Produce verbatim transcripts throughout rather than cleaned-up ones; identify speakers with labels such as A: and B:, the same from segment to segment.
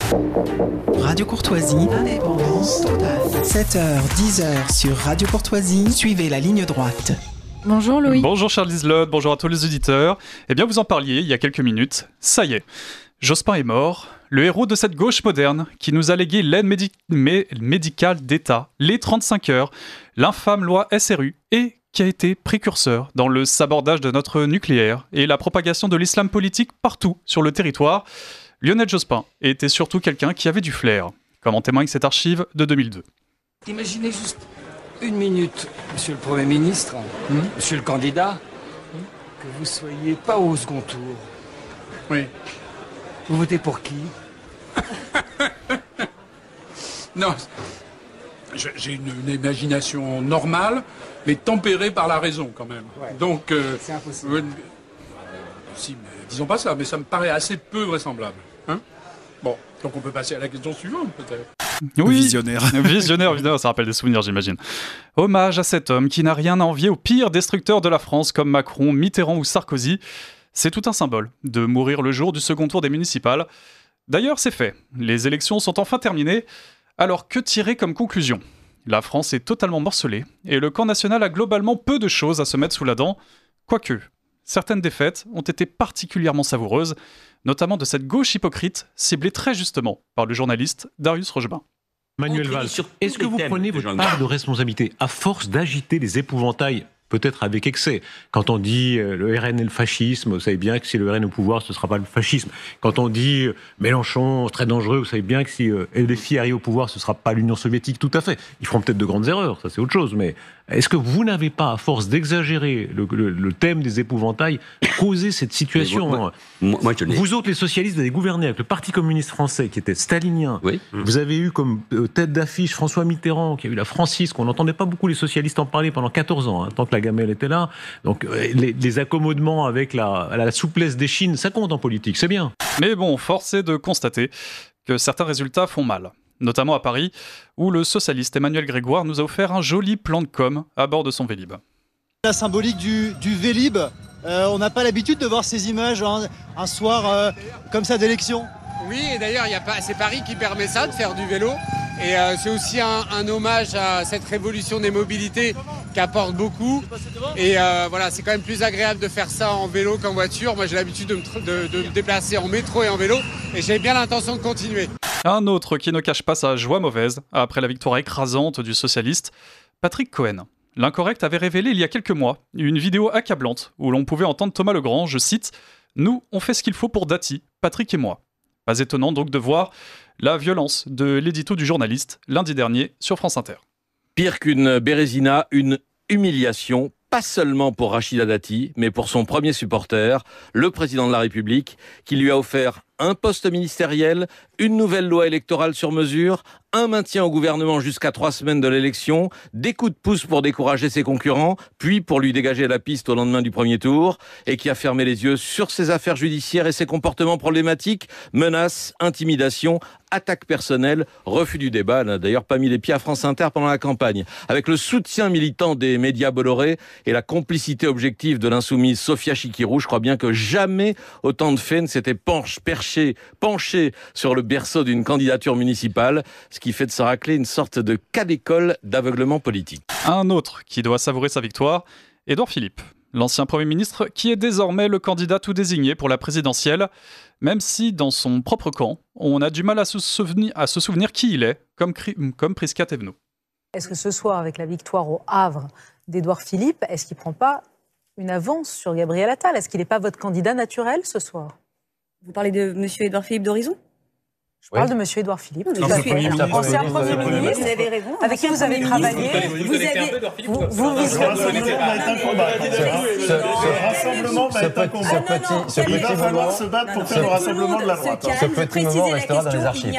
A: Radio Courtoisie, indépendance totale. sept heures, dix heures sur Radio Courtoisie, suivez la ligne droite.
B: Bonjour Louis.
C: Bonjour Charles Liselotte, bonjour à tous les auditeurs. Eh bien vous en parliez il y a quelques minutes, ça y est. Jospin est mort, le héros de cette gauche moderne qui nous a légué l'aide médi- mé- médicale d'État, les trente-cinq heures, l'infâme loi S R U et qui a été précurseur dans le sabordage de notre nucléaire et la propagation de l'islam politique partout sur le territoire. Lionel Jospin était surtout quelqu'un qui avait du flair, comme en témoigne cette archive de deux mille deux.
D: Imaginez juste une minute, monsieur le Premier ministre, hmm monsieur le candidat, que vous soyez pas au second tour.
E: Oui.
D: Vous votez pour qui?
E: Non, j'ai une, une imagination normale, mais tempérée par la raison quand même.
D: Ouais.
E: Donc, euh,
D: c'est impossible.
E: Euh, si, mais disons pas ça, mais ça me paraît assez peu vraisemblable. Hein bon, donc on peut passer à la question suivante peut-être.
C: Oui,
F: visionnaire.
C: Visionnaire, visionnaire, ça rappelle des souvenirs, j'imagine. Hommage à cet homme qui n'a rien à envier aux pires destructeurs de la France comme Macron, Mitterrand ou Sarkozy. C'est tout un symbole de mourir le jour du second tour des municipales. D'ailleurs, c'est fait. Les élections sont enfin terminées. Alors que tirer comme conclusion ? La France est totalement morcelée et le camp national a globalement peu de choses à se mettre sous la dent. Quoique, certaines défaites ont été particulièrement savoureuses, notamment de cette gauche hypocrite ciblée très justement par le journaliste Darius Rochebin.
G: Manuel Valls, est-ce que vous prenez votre part de responsabilité à force d'agiter les épouvantails, peut-être avec excès? Quand on dit euh, le R N et le fascisme, vous savez bien que si le R N est au pouvoir, ce ne sera pas le fascisme. Quand on dit euh, Mélenchon, très dangereux, vous savez bien que si euh, L D F I arrive au pouvoir, ce ne sera pas l'Union soviétique, tout à fait. Ils feront peut-être de grandes erreurs, ça c'est autre chose, mais est-ce que vous n'avez pas, à force d'exagérer le, le, le thème des épouvantails, causé cette situation?
H: moi, moi, moi, je n'ai...
G: Vous autres, les socialistes, vous avez gouverné avec le Parti communiste français, qui était stalinien.
H: Oui.
G: Vous avez eu comme euh, tête d'affiche François Mitterrand, qui a eu la francisque. On n'entendait pas beaucoup les socialistes en parler pendant quatorze ans, hein, tant que la gamelle était là. Donc euh, les, les accommodements avec la, la souplesse des Chines, ça compte en politique, c'est bien.
C: Mais bon, force est de constater que certains résultats font mal. Notamment à Paris, où le socialiste Emmanuel Grégoire nous a offert un joli plan de com à bord de son Vélib.
I: La symbolique du, du Vélib, euh, on n'a pas l'habitude de voir ces images hein, un soir euh, comme ça d'élection.
J: Oui, et d'ailleurs, il y a pas, c'est Paris qui permet ça, de faire du vélo. Et euh, c'est aussi un, un hommage à cette révolution des mobilités qui apporte beaucoup. Et euh, voilà, c'est quand même plus agréable de faire ça en vélo qu'en voiture. Moi, j'ai l'habitude de me, de, de me déplacer en métro et en vélo. Et j'ai bien l'intention de continuer.
C: Un autre qui ne cache pas sa joie mauvaise, après la victoire écrasante du socialiste, Patrick Cohen. L'Incorrect avait révélé il y a quelques mois une vidéo accablante où l'on pouvait entendre Thomas Legrand, je cite, « Nous, on fait ce qu'il faut pour Dati, Patrick et moi ». Pas étonnant donc de voir la violence de l'édito du journaliste lundi dernier sur France Inter.
H: Pire qu'une bérésina, une humiliation, pas seulement pour Rachida Dati, mais pour son premier supporter, le président de la République, qui lui a offert un poste ministériel, une nouvelle loi électorale sur mesure, un maintien au gouvernement jusqu'à trois semaines de l'élection, des coups de pouce pour décourager ses concurrents, puis pour lui dégager la piste au lendemain du premier tour, et qui a fermé les yeux sur ses affaires judiciaires et ses comportements problématiques, menaces, intimidations, attaques personnelles, refus du débat. Elle n'a d'ailleurs pas mis les pieds à France Inter pendant la campagne. Avec le soutien militant des médias Bolloré et la complicité objective de l'insoumise Sophia Chikirou, je crois bien que jamais autant de faits ne s'étaient penchés, perchés, penchés sur le berceau d'une candidature municipale, ce qui fait de se racler une sorte de cas d'école d'aveuglement politique.
C: Un autre qui doit savourer sa victoire, Édouard Philippe, l'ancien Premier ministre qui est désormais le candidat tout désigné pour la présidentielle, même si dans son propre camp, on a du mal à se souvenir, à se souvenir qui il est, comme, comme Prisca Thévenot.
B: Est-ce que ce soir, avec la victoire au Havre d'Édouard Philippe, est-ce qu'il ne prend pas une avance sur Gabriel Attal? Est-ce qu'il n'est pas votre candidat naturel ce soir?
K: Vous parlez de M. Édouard Philippe d'Horizon?
B: Je parle ouais. de M. Édouard Philippe,
K: je suis ancien Premier ministre, vous avez raison.
B: Avec qui vous avez travaillé.
K: Vous avez... Vous, vous, vous...
I: Ce rassemblement va être un combat. Ce rassemblement va être un combat. Il va falloir se battre pour faire le rassemblement de la droite.
K: Ce petit moment restera dans les archives.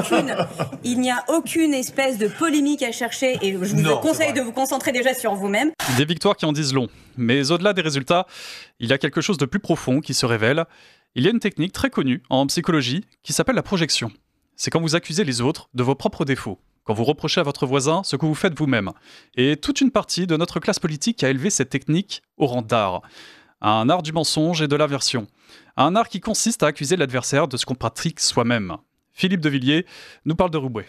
K: Il n'y a aucune espèce de polémique à chercher et je vous conseille de vous concentrer déjà sur vous-même.
C: Des victoires qui en disent long. Mais au-delà des résultats, il y a quelque chose de plus profond qui se révèle. Il y a une technique très connue en psychologie qui s'appelle la projection. C'est quand vous accusez les autres de vos propres défauts, quand vous reprochez à votre voisin ce que vous faites vous-même. Et toute une partie de notre classe politique a élevé cette technique au rang d'art. Un art du mensonge et de l'aversion. Un art qui consiste à accuser l'adversaire de ce qu'on pratique soi-même. Philippe de Villiers nous parle de Roubaix.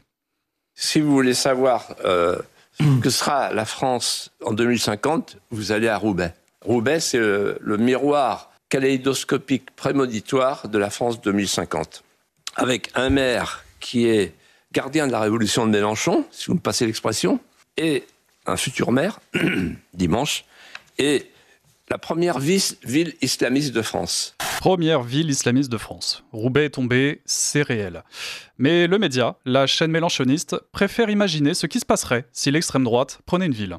F: Si vous voulez savoir euh, ce que sera la France en deux mille cinquante, vous allez à Roubaix. Roubaix, c'est le, le miroir kaléidoscopique prémonitoire de la France deux mille cinquante. Avec un maire qui est gardien de la révolution de Mélenchon, si vous me passez l'expression, et un futur maire, dimanche, et la première ville islamiste de France.
C: Première ville islamiste de France. Roubaix est tombé, c'est réel. Mais le média, la chaîne mélenchoniste, préfère imaginer ce qui se passerait si l'extrême droite prenait une ville.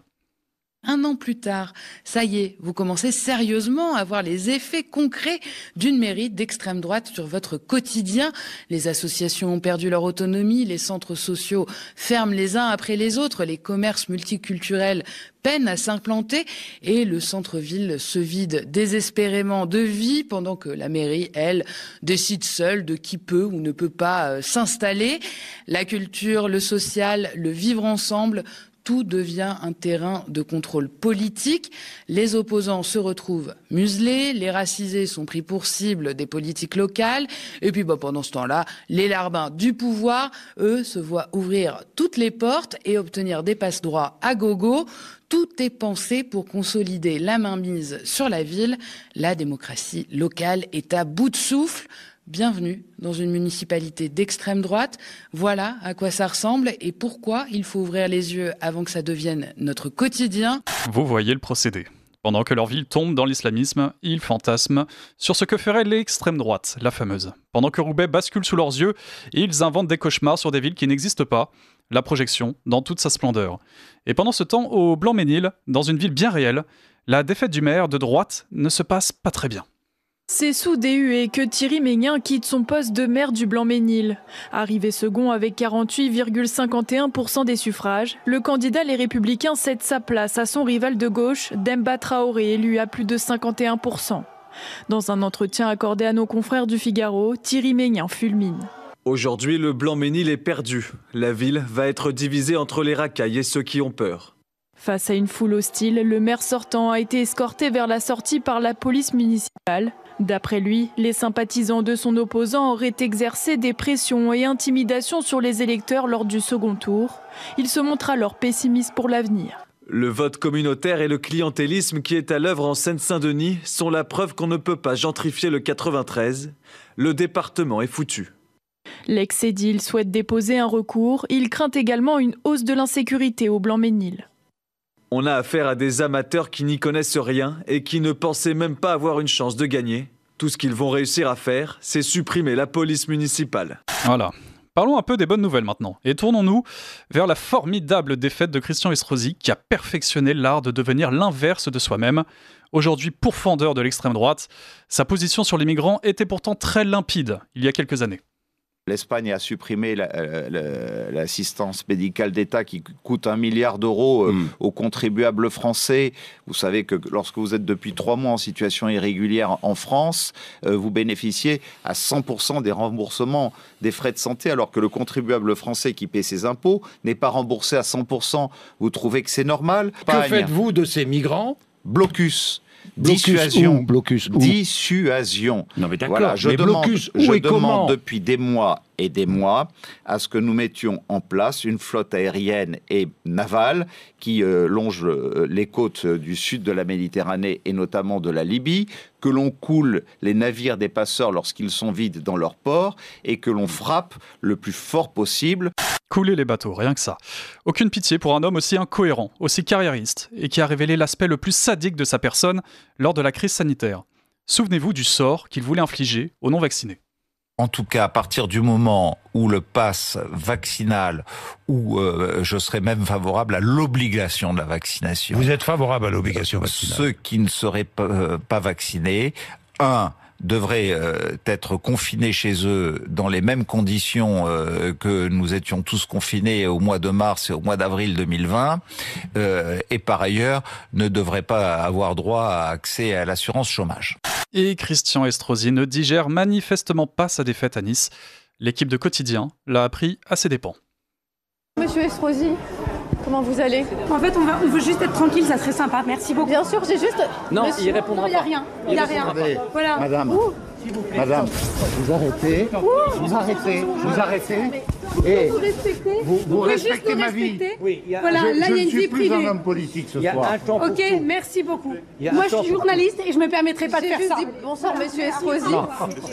L: Un an plus tard, ça y est, vous commencez sérieusement à voir les effets concrets d'une mairie d'extrême droite sur votre quotidien. Les associations ont perdu leur autonomie, les centres sociaux ferment les uns après les autres, les commerces multiculturels peinent à s'implanter et le centre-ville se vide désespérément de vie pendant que la mairie, elle, décide seule de qui peut ou ne peut pas euh, s'installer. La culture, le social, le vivre ensemble, tout devient un terrain de contrôle politique. Les opposants se retrouvent muselés, les racisés sont pris pour cible des politiques locales. Et puis bah, pendant ce temps-là, les larbins du pouvoir, eux, se voient ouvrir toutes les portes et obtenir des passe-droits à gogo. Tout est pensé pour consolider la mainmise sur la ville. La démocratie locale est à bout de souffle. Bienvenue dans une municipalité d'extrême droite. Voilà à quoi ça ressemble et pourquoi il faut ouvrir les yeux avant que ça devienne notre quotidien.
C: Vous voyez le procédé. Pendant que leur ville tombe dans l'islamisme, ils fantasment sur ce que ferait l'extrême droite, la fameuse. Pendant que Roubaix bascule sous leurs yeux, ils inventent des cauchemars sur des villes qui n'existent pas. La projection dans toute sa splendeur. Et pendant ce temps, au Blanc-Ménil, dans une ville bien réelle, la défaite du maire de droite ne se passe pas très bien.
M: C'est sous D U E que Thierry Meignen quitte son poste de maire du Blanc-Ménil. Arrivé second avec quarante-huit virgule cinquante et un pour cent des suffrages, le candidat Les Républicains cède sa place à son rival de gauche, Demba Traoré, élu à plus de cinquante et un pour cent. Dans un entretien accordé à nos confrères du Figaro, Thierry Meignen fulmine.
N: Aujourd'hui, le Blanc-Ménil est perdu. La ville va être divisée entre les racailles et ceux qui ont peur.
M: Face à une foule hostile, le maire sortant a été escorté vers la sortie par la police municipale. D'après lui, les sympathisants de son opposant auraient exercé des pressions et intimidations sur les électeurs lors du second tour. Il se montre alors pessimiste pour l'avenir.
N: Le vote communautaire et le clientélisme qui est à l'œuvre en Seine-Saint-Denis sont la preuve qu'on ne peut pas gentrifier le quatre-vingt-treize. Le département est foutu.
M: L'ex-édile souhaite déposer un recours. Il craint également une hausse de l'insécurité au Blanc-Ménil.
N: On a affaire à des amateurs qui n'y connaissent rien et qui ne pensaient même pas avoir une chance de gagner. Tout ce qu'ils vont réussir à faire, c'est supprimer la police municipale.
C: Voilà. Parlons un peu des bonnes nouvelles maintenant. Et tournons-nous vers la formidable défaite de Christian Estrosi qui a perfectionné l'art de devenir l'inverse de soi-même. Aujourd'hui pourfendeur de l'extrême droite, sa position sur les migrants était pourtant très limpide il y a quelques années.
O: L'Espagne a supprimé la, la, l'assistance médicale d'État qui coûte un milliard d'euros euh, mmh. aux contribuables français. Vous savez que lorsque vous êtes depuis trois mois en situation irrégulière en France, euh, vous bénéficiez à cent pour cent des remboursements des frais de santé, alors que le contribuable français qui paie ses impôts n'est pas remboursé à cent pour cent. Vous trouvez que c'est normal ?
P: Que faites-vous de ces migrants ?
O: Blocus.
P: Blocus
O: Dissuasion.
P: où Blocus où
O: Dissuasion.
P: Non mais d'accord,
O: voilà, je
P: mais
O: demande,
P: blocus où
O: je
P: et
O: demande
P: comment
O: depuis des mois et des mois à ce que nous mettions en place une flotte aérienne et navale qui euh, longe euh, les côtes du sud de la Méditerranée et notamment de la Libye, que l'on coule les navires des passeurs lorsqu'ils sont vides dans leur port et que l'on frappe le plus fort possible.
C: Couler les bateaux, rien que ça. Aucune pitié pour un homme aussi incohérent, aussi carriériste, et qui a révélé l'aspect le plus sadique de sa personne lors de la crise sanitaire. Souvenez-vous du sort qu'il voulait infliger aux non-vaccinés.
Q: En tout cas, à partir du moment où le pass vaccinal, où euh, je serais même favorable à l'obligation de la vaccination.
P: Vous êtes favorable à l'obligation vaccinale ?
Q: Ceux qui ne seraient pas, euh, pas vaccinés, un, devraient euh, être confinés chez eux dans les mêmes conditions euh, que nous étions tous confinés au mois de mars et au mois d'avril deux mille vingt, euh, et par ailleurs ne devraient pas avoir droit à accès à l'assurance chômage.
C: Et Christian Estrosi ne digère manifestement pas sa défaite à Nice. L'équipe de Quotidien l'a appris à ses dépens.
R: Monsieur Estrosi, comment vous allez ?
S: En fait, on, va, on veut juste être tranquille, ça serait sympa. Merci beaucoup.
R: Bien sûr, j'ai juste...
T: Non,
R: Monsieur...
T: il répondra
S: non, il n'y a rien.
T: Il
S: n'y a rien.
T: Pas.
S: Voilà.
R: Madame. Ouh.
I: Madame, vous arrêtez, vous arrêtez, vous arrêtez, et
S: vous respectez,
I: vous, vous respectez
S: juste nous
I: ma vie.
S: respecter.
I: Oui, il y a,
S: voilà,
I: je,
S: là
I: je
S: il y a une
I: ne suis
S: vie
I: plus
S: privée.
I: un homme politique ce
S: Il y a
I: soir.
S: un temps pour Ok, tout. Merci beaucoup.
I: Il y a
S: Moi
I: un
S: je
I: temps
S: suis
I: pour
S: journaliste et je me permettrai pas de faire ça.
R: Dit, bonsoir Monsieur Estrosi.
I: Non.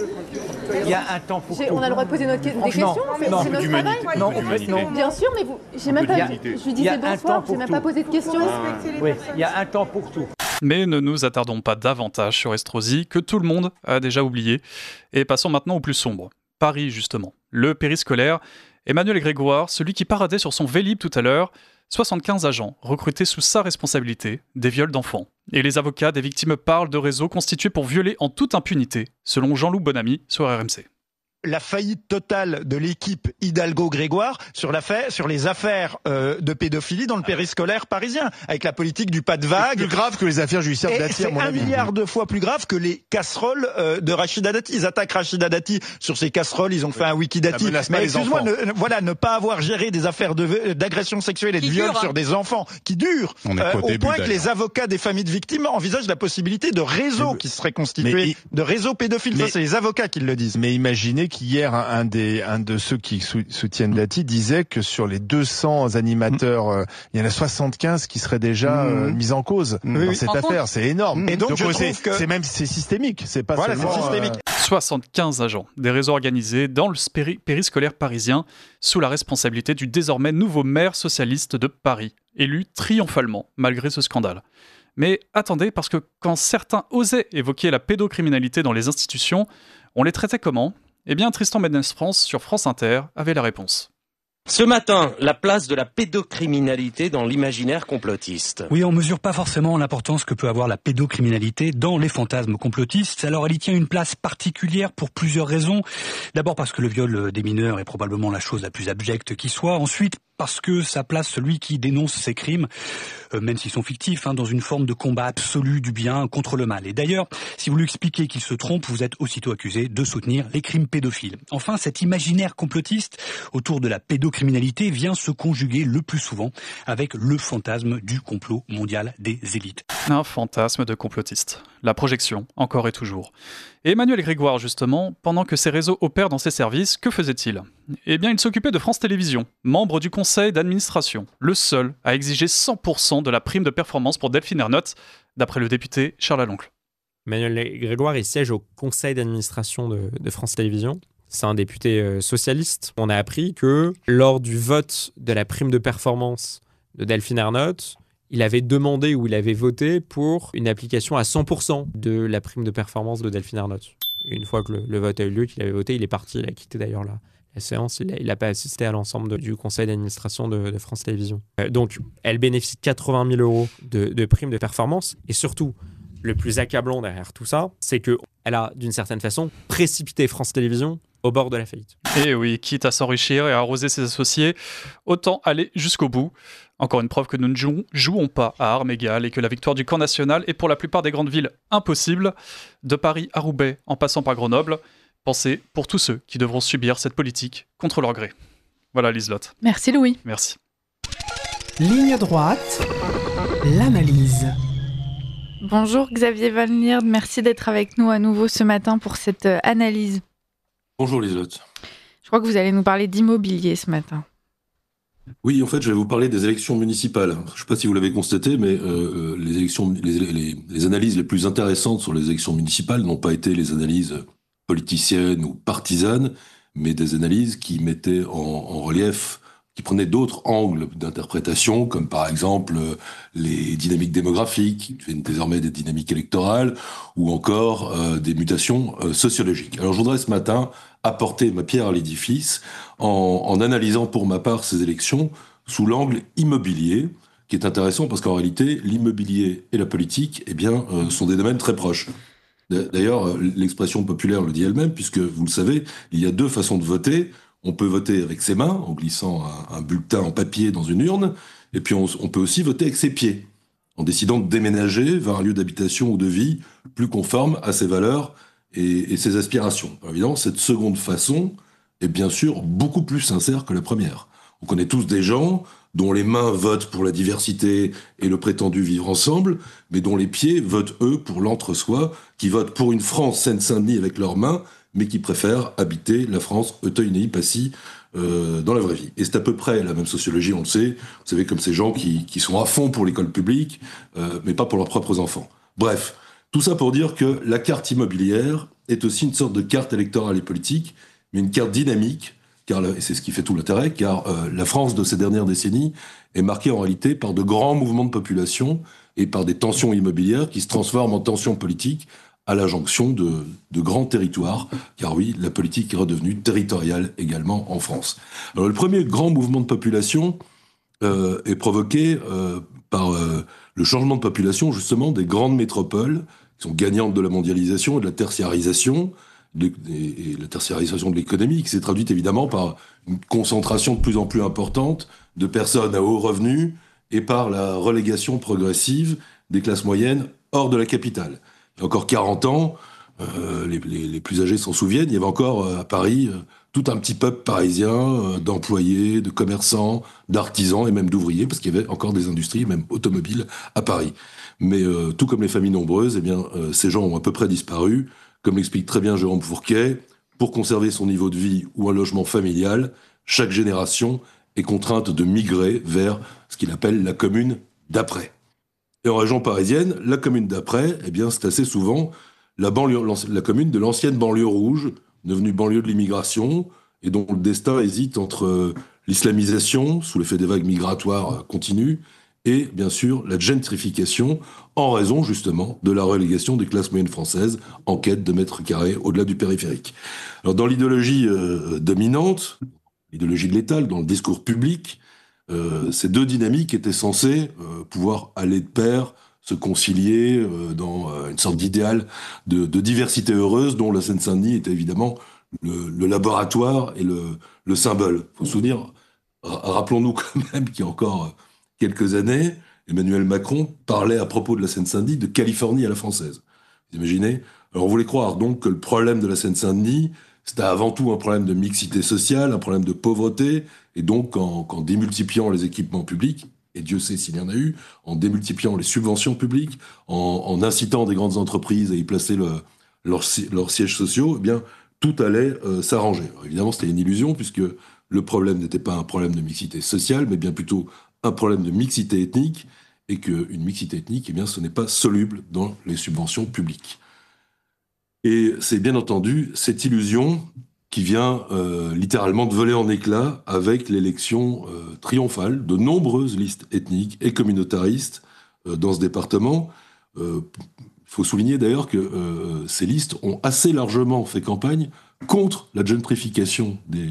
I: Il y a un temps pour tout.
R: On a le droit de poser notre, des questions, c'est
I: non,
R: notre travail.
I: Non, en fait, non.
R: Bien sûr, mais vous, j'ai même pas, je lui disais bonsoir, j'ai même pas posé de questions.
I: Oui, il y a un temps pour tout.
C: Mais ne nous attardons pas davantage sur Estrosi, que tout le monde a déjà oublié. Et passons maintenant au plus sombre. Paris, justement. Le périscolaire. Emmanuel Grégoire, celui qui paradait sur son Vélib tout à l'heure. soixante-quinze agents recrutés sous sa responsabilité, des viols d'enfants. Et les avocats des victimes parlent de réseaux constitués pour violer en toute impunité, selon Jean-Loup Bonamy sur R M C.
T: La faillite totale de l'équipe Hidalgo-Grégoire sur, sur les affaires euh, de pédophilie dans le périscolaire parisien, avec la politique du pas de vague.
P: C'est plus grave que les affaires judiciaires Dati,
T: C'est un milliard de fois plus grave que les casseroles euh, de Rachida Dati. Ils attaquent Rachida Dati sur ses casseroles, ils ont fait un wiki Dati. Mais excuse-moi, ne, voilà, ne pas avoir géré des affaires de, d'agression sexuelle et de viol sur des enfants qui durent, euh, au, au point que les avocats des familles de victimes envisagent la possibilité de réseaux qui seraient constitués, mais, de réseaux pédophiles. Mais, ça, c'est les avocats qui le disent.
P: Mais imaginez qu'hier, un, un, des, un de ceux qui sou, soutiennent Dati disait que sur les deux cents animateurs, euh, il y en a soixante-quinze qui seraient déjà euh, mis en cause mmh. dans oui, cette affaire. Compte. C'est énorme.
T: Et donc, donc je
P: c'est,
T: trouve que...
P: c'est même c'est systémique. C'est pas
T: voilà,
P: seulement...
T: c'est systémique.
C: Euh... soixante-quinze agents, des réseaux organisés dans le péri- périscolaire parisien, sous la responsabilité du désormais nouveau maire socialiste de Paris, élu triomphalement malgré ce scandale. Mais attendez, parce que quand certains osaient évoquer la pédocriminalité dans les institutions, on les traitait comment ? Eh bien, Tristan Mendes-France sur France Inter avait la réponse.
U: Ce matin, la place de la pédocriminalité dans l'imaginaire complotiste.
V: Oui, on mesure pas forcément l'importance que peut avoir la pédocriminalité dans les fantasmes complotistes. Alors, elle y tient une place particulière pour plusieurs raisons. D'abord parce que le viol des mineurs est probablement la chose la plus abjecte qui soit. Ensuite, parce que ça place celui qui dénonce ces crimes, euh, même s'ils sont fictifs, hein, dans une forme de combat absolu du bien contre le mal. Et d'ailleurs, si vous lui expliquez qu'il se trompe, vous êtes aussitôt accusé de soutenir les crimes pédophiles. Enfin, cet imaginaire complotiste autour de la pédocriminalité vient se conjuguer le plus souvent avec le fantasme du complot mondial des élites.
C: Un fantasme de complotiste. La projection, encore et toujours. Et Emmanuel Grégoire, justement, pendant que ces réseaux opèrent dans ses services, que faisait-il ? Eh bien, il s'occupait de France Télévisions, membre du conseil d'administration, le seul à exiger cent pour cent de la prime de performance pour Delphine Ernotte, d'après le député Charles Aloncle.
W: Emmanuel Grégoire, il siège au conseil d'administration de, de France Télévisions. C'est un député euh, socialiste. On a appris que lors du vote de la prime de performance de Delphine Ernotte, il avait demandé ou il avait voté pour une application à cent pour cent de la prime de performance de Delphine Ernotte. Et une fois que le, le vote a eu lieu, qu'il avait voté, il est parti, il a quitté d'ailleurs la, la séance, il n'a pas assisté à l'ensemble de, du conseil d'administration de, de France Télévisions. Euh, donc, elle bénéficie de quatre-vingt mille euros de, de prime de performance. Et surtout, le plus accablant derrière tout ça, c'est qu'elle a, d'une certaine façon, précipité France Télévisions au bord de la faillite.
C: Et oui, quitte à s'enrichir et à arroser ses associés, autant aller jusqu'au bout. Encore une preuve que nous ne jouons, jouons pas à armes égales et que la victoire du camp national est pour la plupart des grandes villes impossible, de Paris à Roubaix en passant par Grenoble. Pensez pour tous ceux qui devront subir cette politique contre leur gré. Voilà Liselotte.
M: Merci Louis.
C: Merci.
A: Ligne droite, l'analyse.
M: Bonjour Xavier Van Lierde, merci d'être avec nous à nouveau ce matin pour cette analyse.
X: Bonjour Liselotte.
M: Je crois que vous allez nous parler d'immobilier ce matin.
X: Oui, en fait, je vais vous parler des élections municipales. Je ne sais pas si vous l'avez constaté, mais euh, les, élections, les, les, les analyses les plus intéressantes sur les élections municipales n'ont pas été les analyses politiciennes ou partisanes, mais des analyses qui mettaient en, en relief, qui prenaient d'autres angles d'interprétation, comme par exemple les dynamiques démographiques, qui deviennent désormais des dynamiques électorales, ou encore euh, des mutations euh, sociologiques. Alors je voudrais ce matin apporter ma pierre à l'édifice en, en analysant pour ma part ces élections sous l'angle immobilier, qui est intéressant parce qu'en réalité, l'immobilier et la politique eh bien, euh, sont des domaines très proches. D'ailleurs, l'expression populaire le dit elle-même, puisque vous le savez, il y a deux façons de voter. On peut voter avec ses mains, en glissant un, un bulletin en papier dans une urne, et puis on, on peut aussi voter avec ses pieds, en décidant de déménager vers un lieu d'habitation ou de vie plus conforme à ses valeurs et, et ses aspirations. Alors évidemment, cette seconde façon est bien sûr beaucoup plus sincère que la première. On connaît tous des gens dont les mains votent pour la diversité et le prétendu vivre ensemble, mais dont les pieds votent, eux, pour l'entre-soi, qui votent pour une France Seine-Saint-Denis avec leurs mains, mais qui préfèrent habiter la France Auteuil-Neuilly-Passy euh, dans la vraie vie. Et c'est à peu près la même sociologie, on le sait. Vous savez, comme ces gens qui, qui sont à fond pour l'école publique, euh, mais pas pour leurs propres enfants. Bref, tout ça pour dire que la carte immobilière est aussi une sorte de carte électorale et politique, mais une carte dynamique, car et c'est ce qui fait tout l'intérêt, car euh, la France de ces dernières décennies est marquée en réalité par de grands mouvements de population et par des tensions immobilières qui se transforment en tensions politiques à la jonction de, de grands territoires, car oui, la politique est redevenue territoriale également en France. Alors le premier grand mouvement de population euh, est provoqué euh, par euh, le changement de population justement des grandes métropoles qui sont gagnantes de la mondialisation et de la tertiarisation, de, et, et la tertiarisation de l'économie, qui s'est traduite évidemment par une concentration de plus en plus importante de personnes à haut revenu et par la relégation progressive des classes moyennes hors de la capitale. Il y a encore quarante ans, euh, les, les, les plus âgés s'en souviennent, il y avait encore euh, à Paris euh, tout un petit peuple parisien euh, d'employés, de commerçants, d'artisans et même d'ouvriers, parce qu'il y avait encore des industries, même automobiles, à Paris. Mais euh, tout comme les familles nombreuses, eh bien, euh, ces gens ont à peu près disparu. Comme l'explique très bien Jérôme Fourquet, pour conserver son niveau de vie ou un logement familial, chaque génération est contrainte de migrer vers ce qu'il appelle la commune d'après. Et en région parisienne, la commune d'après, eh bien, c'est assez souvent la, banlieue, la commune de l'ancienne banlieue rouge, devenue banlieue de l'immigration, et dont le destin hésite entre l'islamisation, sous l'effet des vagues migratoires continues, et bien sûr la gentrification, en raison justement de la relégation des classes moyennes françaises en quête de mètres carrés au-delà du périphérique. Alors dans l'idéologie euh, dominante, l'idéologie de l'État, dans le discours public, Euh, ces deux dynamiques étaient censées euh, pouvoir aller de pair, se concilier euh, dans euh, une sorte d'idéal de, de diversité heureuse dont la Seine-Saint-Denis était évidemment le, le laboratoire et le, le symbole. Il faut se souvenir, rappelons-nous quand même qu'il y a encore quelques années, Emmanuel Macron parlait à propos de la Seine-Saint-Denis de Californie à la française. Vous imaginez ? Alors on voulait croire donc que le problème de la Seine-Saint-Denis, c'était avant tout un problème de mixité sociale, un problème de pauvreté, et donc en, en démultipliant les équipements publics, et Dieu sait s'il y en a eu, en démultipliant les subventions publiques, en, en incitant des grandes entreprises à y placer le, leurs leur sièges sociaux, eh bien tout allait euh, s'arranger. Alors, évidemment, c'était une illusion, puisque le problème n'était pas un problème de mixité sociale, mais bien plutôt un problème de mixité ethnique, et qu'une mixité ethnique, eh bien, ce n'est pas soluble dans les subventions publiques. Et c'est bien entendu cette illusion qui vient euh, littéralement de voler en éclats avec l'élection euh, triomphale de nombreuses listes ethniques et communautaristes euh, dans ce département. Il euh, faut souligner d'ailleurs que euh, ces listes ont assez largement fait campagne contre la gentrification des,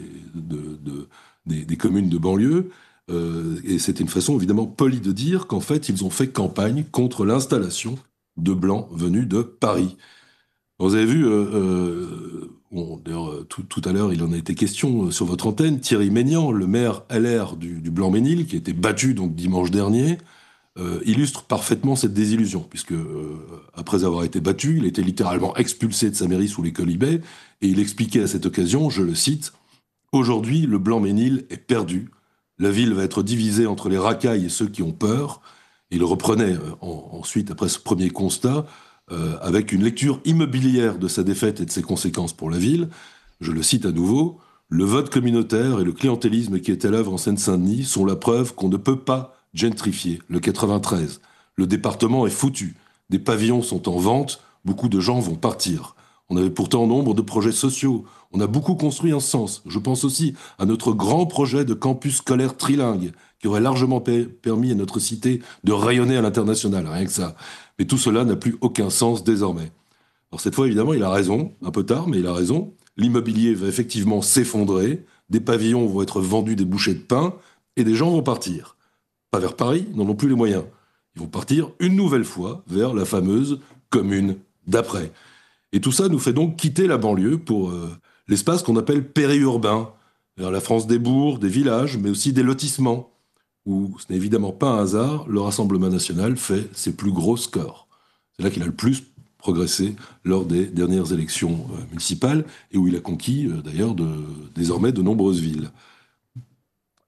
X: de, de, des, des communes de banlieue. Euh, et c'était une façon évidemment polie de dire qu'en fait, ils ont fait campagne contre l'installation de Blancs venus de Paris. Vous avez vu, euh, euh, bon, d'ailleurs, tout, tout à l'heure, il en a été question sur votre antenne, Thierry Maignan, le maire L R du, du Blanc-Ménil, qui a été battu donc dimanche dernier, euh, illustre parfaitement cette désillusion, puisque euh, après avoir été battu, il était littéralement expulsé de sa mairie sous les colibets, et il expliquait à cette occasion, je le cite, « Aujourd'hui, le Blanc-Ménil est perdu. La ville va être divisée entre les racailles et ceux qui ont peur. » Il reprenait euh, en, ensuite, après ce premier constat, Euh, avec une lecture immobilière de sa défaite et de ses conséquences pour la ville. Je le cite à nouveau, « Le vote communautaire et le clientélisme qui est à l'œuvre en Seine-Saint-Denis sont la preuve qu'on ne peut pas gentrifier le quatre-vingt-treize. Le département est foutu. Des pavillons sont en vente, beaucoup de gens vont partir. On avait pourtant nombre de projets sociaux. On a beaucoup construit en ce sens. Je pense aussi à notre grand projet de campus scolaire trilingue qui aurait largement permis à notre cité de rayonner à l'international, rien que ça. Mais tout cela n'a plus aucun sens désormais. » Alors cette fois, évidemment, il a raison, un peu tard, mais il a raison. L'immobilier va effectivement s'effondrer, des pavillons vont être vendus des bouchées de pain, et des gens vont partir. Pas vers Paris, ils n'en ont plus les moyens. Ils vont partir une nouvelle fois vers la fameuse commune d'après. Et tout ça nous fait donc quitter la banlieue pour euh, l'espace qu'on appelle périurbain, vers la France des bourgs, des villages, mais aussi des lotissements, où ce n'est évidemment pas un hasard, le Rassemblement national fait ses plus gros scores. C'est là qu'il a le plus progressé lors des dernières élections euh, municipales, et où il a conquis euh, d'ailleurs de, désormais de nombreuses villes.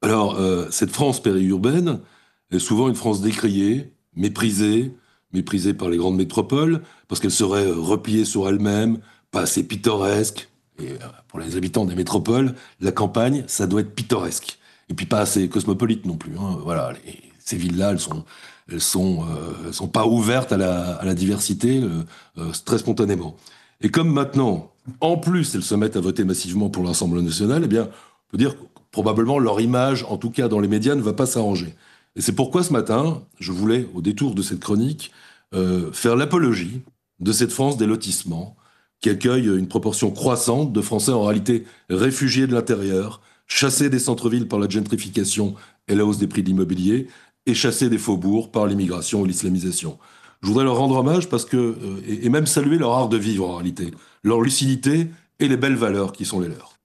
X: Alors, euh, cette France périurbaine est souvent une France décriée, méprisée, méprisée par les grandes métropoles, parce qu'elle serait repliée sur elle-même, pas assez pittoresque. Et euh, pour les habitants des métropoles, la campagne, ça doit être pittoresque. Et puis pas assez cosmopolite non plus. Hein. Voilà, les, ces villes-là, elles sont, elles sont, euh, elles sont pas ouvertes à la, à la diversité euh, euh, très spontanément. Et comme maintenant, en plus, elles se mettent à voter massivement pour l'Assemblée nationale, eh bien, on peut dire que probablement leur image, en tout cas dans les médias, ne va pas s'arranger. Et c'est pourquoi ce matin, je voulais, au détour de cette chronique, euh, faire l'apologie de cette France des lotissements, qui accueille une proportion croissante de Français en réalité réfugiés de l'intérieur, chassés des centres-villes par la gentrification et la hausse des prix de l'immobilier, et chassés des faubourgs par l'immigration et l'islamisation. Je voudrais leur rendre hommage parce que, euh, et, et même saluer leur art de vivre en réalité, leur lucidité et les belles valeurs qui sont les leurs.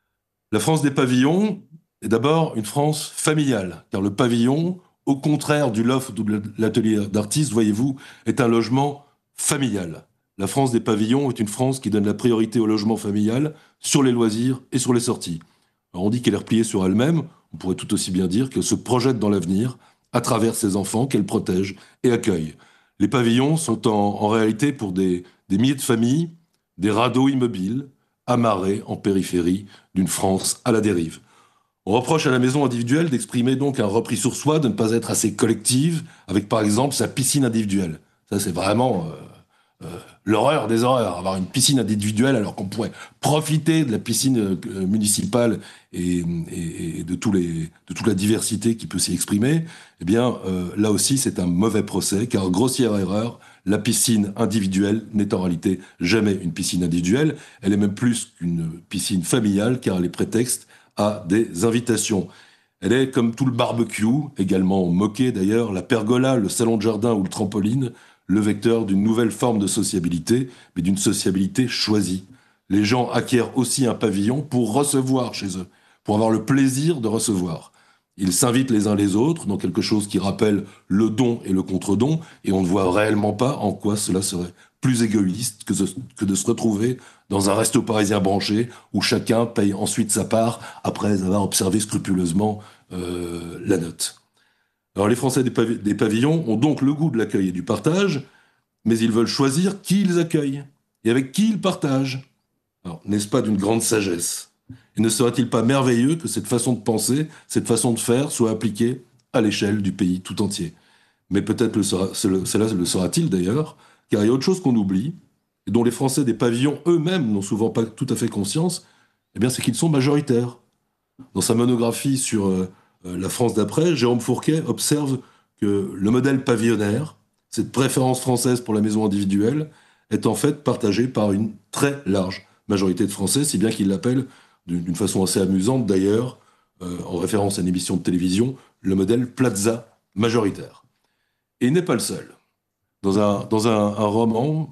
X: La France des pavillons est d'abord une France familiale, car le pavillon, au contraire du loft ou de l'atelier d'artiste, voyez-vous, est un logement familial. La France des pavillons est une France qui donne la priorité au logement familial sur les loisirs et sur les sorties. Alors on dit qu'elle est repliée sur elle-même, on pourrait tout aussi bien dire qu'elle se projette dans l'avenir à travers ses enfants qu'elle protège et accueille. Les pavillons sont en, en réalité pour des, des milliers de familles, des radeaux immobiles amarrés en périphérie d'une France à la dérive. On reproche à la maison individuelle d'exprimer donc un repli sur soi, de ne pas être assez collective, avec par exemple sa piscine individuelle. Ça c'est vraiment euh, euh, l'horreur des horreurs, avoir une piscine individuelle alors qu'on pourrait profiter de la piscine euh, municipale et, et, et de, tous les, de toute la diversité qui peut s'y exprimer. Eh bien euh, là aussi c'est un mauvais procès, car grossière erreur, la piscine individuelle n'est en réalité jamais une piscine individuelle, elle est même plus qu'une piscine familiale, car elle est prétexte à des invitations. Elle est, comme tout le barbecue, également moqué d'ailleurs, la pergola, le salon de jardin ou le trampoline, le vecteur d'une nouvelle forme de sociabilité, mais d'une sociabilité choisie. Les gens acquièrent aussi un pavillon pour recevoir chez eux, pour avoir le plaisir de recevoir. Ils s'invitent les uns les autres dans quelque chose qui rappelle le don et le contre-don, et on ne voit réellement pas en quoi cela serait plus égoïste que, ce, que de se retrouver dans un resto parisien branché où chacun paye ensuite sa part après avoir observé scrupuleusement euh, la note. Alors les Français des, pavi- des pavillons ont donc le goût de l'accueil et du partage, mais ils veulent choisir qui ils accueillent et avec qui ils partagent. Alors, n'est-ce pas d'une grande sagesse ? Et ne serait-il pas merveilleux que cette façon de penser, cette façon de faire soit appliquée à l'échelle du pays tout entier ? Mais peut-être le sera, cela le sera-t-il d'ailleurs, car il y a autre chose qu'on oublie, et dont les Français des pavillons eux-mêmes n'ont souvent pas tout à fait conscience, eh bien c'est qu'ils sont majoritaires. Dans sa monographie sur euh, la France d'après, Jérôme Fourquet observe que le modèle pavillonnaire, cette préférence française pour la maison individuelle, est en fait partagée par une très large majorité de Français, si bien qu'il l'appelle, d'une façon assez amusante d'ailleurs, euh, en référence à une émission de télévision, le modèle Plaza majoritaire. Et il n'est pas le seul. Dans un, dans un, un roman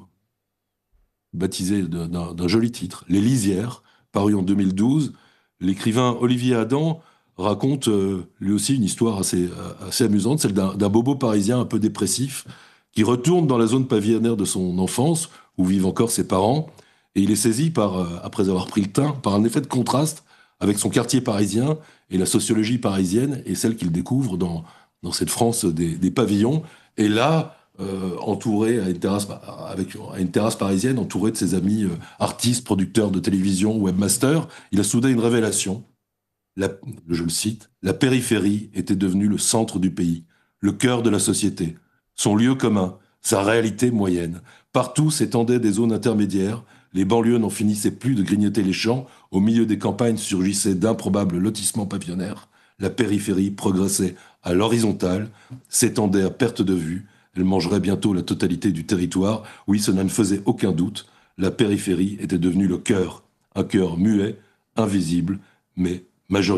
X: baptisé d'un, d'un joli titre, Les Lisières, paru en deux mille douze, l'écrivain Olivier Adam raconte euh, lui aussi une histoire assez, assez amusante, celle d'un, d'un bobo parisien un peu dépressif qui retourne dans la zone pavillonnaire de son enfance, où vivent encore ses parents, et il est saisi, par, euh, après avoir pris le teint, par un effet de contraste avec son quartier parisien et la sociologie parisienne, et celle qu'il découvre dans, dans cette France des, des pavillons. Et là, euh, entouré à une, terrasse, avec, à une terrasse parisienne, entouré de ses amis euh, artistes, producteurs de télévision, webmasters, il a soudain une révélation. La, je le cite, « La périphérie était devenue le centre du pays, le cœur de la société, son lieu commun, sa réalité moyenne. Partout s'étendaient des zones intermédiaires, les banlieues n'en finissaient plus de grignoter les champs, au milieu des campagnes surgissaient d'improbables lotissements pavillonnaires, la périphérie progressait à l'horizontale, s'étendait à perte de vue, elle mangerait bientôt la totalité du territoire. Oui, cela ne faisait aucun doute, la périphérie était devenue le cœur, un cœur muet, invisible, mais majoritaire. »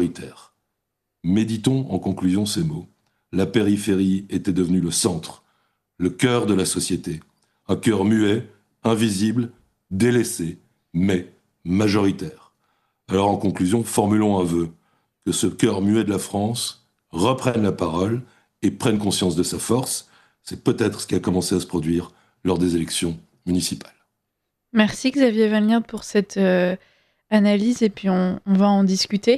X: Méditons en conclusion ces mots. La périphérie était devenue le centre, le cœur de la société, un cœur muet, invisible, délaissé, mais majoritaire. Alors en conclusion, formulons un vœu, que ce cœur muet de la France reprenne la parole et prenne conscience de sa force. C'est peut-être ce qui a commencé à se produire lors des élections municipales.
M: Merci Xavier Valniard pour cette euh, analyse, et puis on, on va en discuter.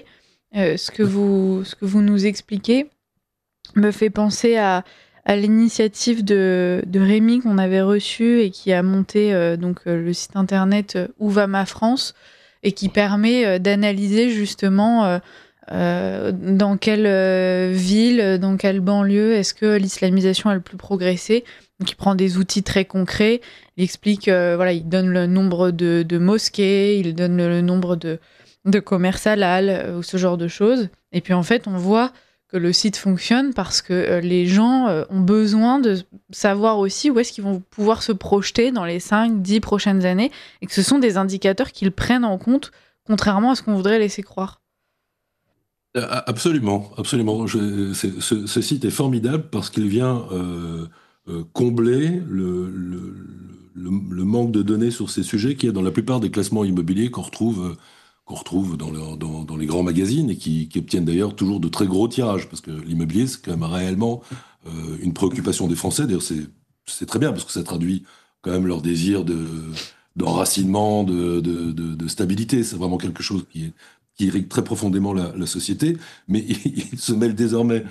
M: Euh, ce, que vous, ce que vous nous expliquez me fait penser à, à l'initiative de, de Rémi qu'on avait reçue et qui a monté euh, donc, euh, le site internet euh, Où va ma France et qui permet euh, d'analyser justement euh, euh, dans quelle euh, ville, dans quelle banlieue est-ce que l'islamisation a le plus progressé. Donc il prend des outils très concrets, il explique, euh, voilà, il donne le nombre de, de mosquées, il donne le, le nombre de de commerce halal euh, ou ce genre de choses. Et puis en fait, on voit que le site fonctionne parce que euh, les gens euh, ont besoin de savoir aussi où est-ce qu'ils vont pouvoir se projeter dans les cinq dix prochaines années et que ce sont des indicateurs qu'ils prennent en compte, contrairement à ce qu'on voudrait laisser croire.
X: Absolument, absolument. Je, ce, ce site est formidable parce qu'il vient euh, euh, combler le, le, le, le manque de données sur ces sujets qu'il y a dans la plupart des classements immobiliers qu'on retrouve... Euh, qu'on retrouve dans, le, dans, dans les grands magazines et qui, qui obtiennent d'ailleurs toujours de très gros tirages, parce que l'immobilier, c'est quand même réellement euh, une préoccupation des Français. D'ailleurs, c'est, c'est très bien, parce que ça traduit quand même leur désir de, d'enracinement, de, de, de, de stabilité. C'est vraiment quelque chose qui, est, qui irrigue très profondément la, la société, mais il, il se mêle désormais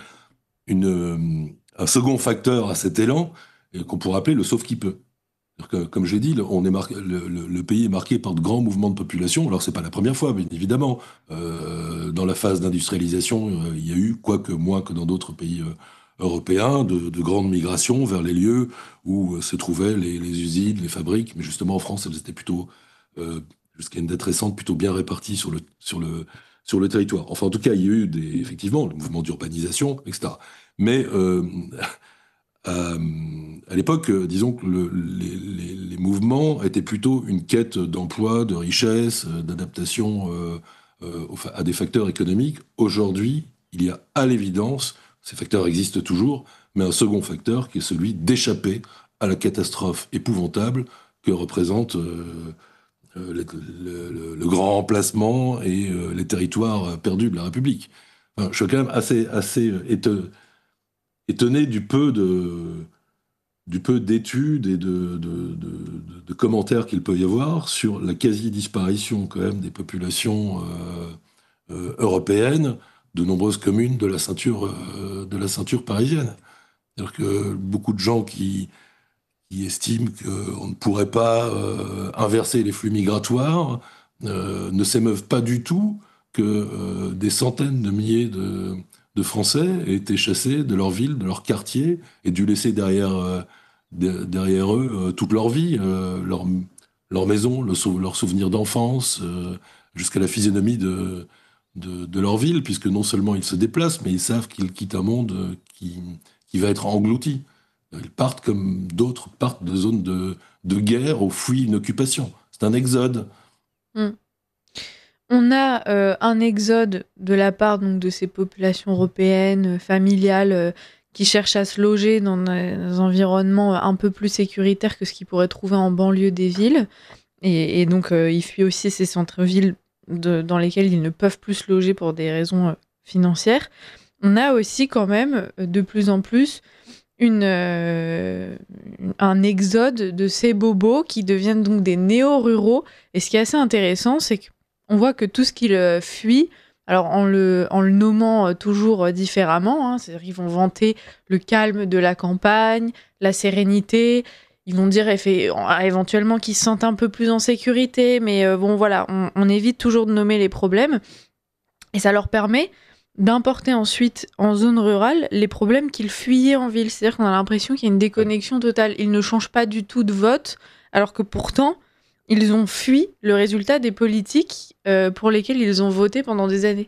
X: une, un second facteur à cet élan, qu'on pourrait appeler le « sauf qui peut ». Que, comme je l'ai dit, on est marqué, le, le, le pays est marqué par de grands mouvements de population. Alors, c'est pas la première fois, bien évidemment. Euh, dans la phase d'industrialisation, euh, il y a eu, quoique moins que dans d'autres pays euh, européens, de, de grandes migrations vers les lieux où euh, se trouvaient les, les usines, les fabriques. Mais justement, en France, elles étaient plutôt, euh, jusqu'à une date récente, plutôt bien réparties sur le, sur le, sur le territoire. Enfin, en tout cas, il y a eu des, effectivement le mouvement d'urbanisation, et cetera. Mais... Euh, Euh, à l'époque, euh, disons que le, les, les, les mouvements étaient plutôt une quête d'emploi, de richesse, euh, d'adaptation euh, euh, à des facteurs économiques. Aujourd'hui, il y a à l'évidence, ces facteurs existent toujours, mais un second facteur qui est celui d'échapper à la catastrophe épouvantable que représente euh, euh, le, le, le grand emplacement et euh, les territoires perdus de la République. Enfin, je suis quand même assez, assez étonné. étonné du peu de du peu d'études et de, de, de, de commentaires qu'il peut y avoir sur la quasi-disparition quand même des populations euh, euh, européennes de nombreuses communes de la ceinture euh, de la ceinture parisienne. C'est-à-dire que beaucoup de gens qui, qui estiment qu'on ne pourrait pas euh, inverser les flux migratoires euh, ne s'émeuvent pas du tout que euh, des centaines de milliers de de Français aient été chassés de leur ville, de leur quartier, et dû laisser derrière, euh, de, derrière eux euh, toute leur vie, euh, leur, leur maison, le, leur souvenir d'enfance, euh, jusqu'à la physionomie de, de, de leur ville, puisque non seulement ils se déplacent, mais ils savent qu'ils quittent un monde qui, qui va être englouti. Ils partent comme d'autres partent de zones de, de guerre ou fuient une occupation. C'est un exode.
M: Mm. On a euh, un exode de la part donc, de ces populations européennes, familiales, euh, qui cherchent à se loger dans des environnements un peu plus sécuritaires que ce qu'ils pourraient trouver en banlieue des villes. Et, et donc, euh, ils fuient aussi ces centres-villes de, dans lesquels ils ne peuvent plus se loger pour des raisons euh, financières. On a aussi quand même, de plus en plus, une, euh, un exode de ces bobos qui deviennent donc des néo-ruraux. Et ce qui est assez intéressant, c'est que on voit que tout ce qu'ils fuient, alors en le, en le nommant toujours différemment, hein, c'est-à-dire qu'ils vont vanter le calme de la campagne, la sérénité, ils vont dire éventuellement qu'ils se sentent un peu plus en sécurité, mais euh, bon voilà, on, on évite toujours de nommer les problèmes, et ça leur permet d'importer ensuite en zone rurale les problèmes qu'ils fuyaient en ville, c'est-à-dire qu'on a l'impression qu'il y a une déconnexion totale, ils ne changent pas du tout de vote, alors que pourtant... ils ont fui le résultat des politiques euh, pour lesquelles ils ont voté pendant des années.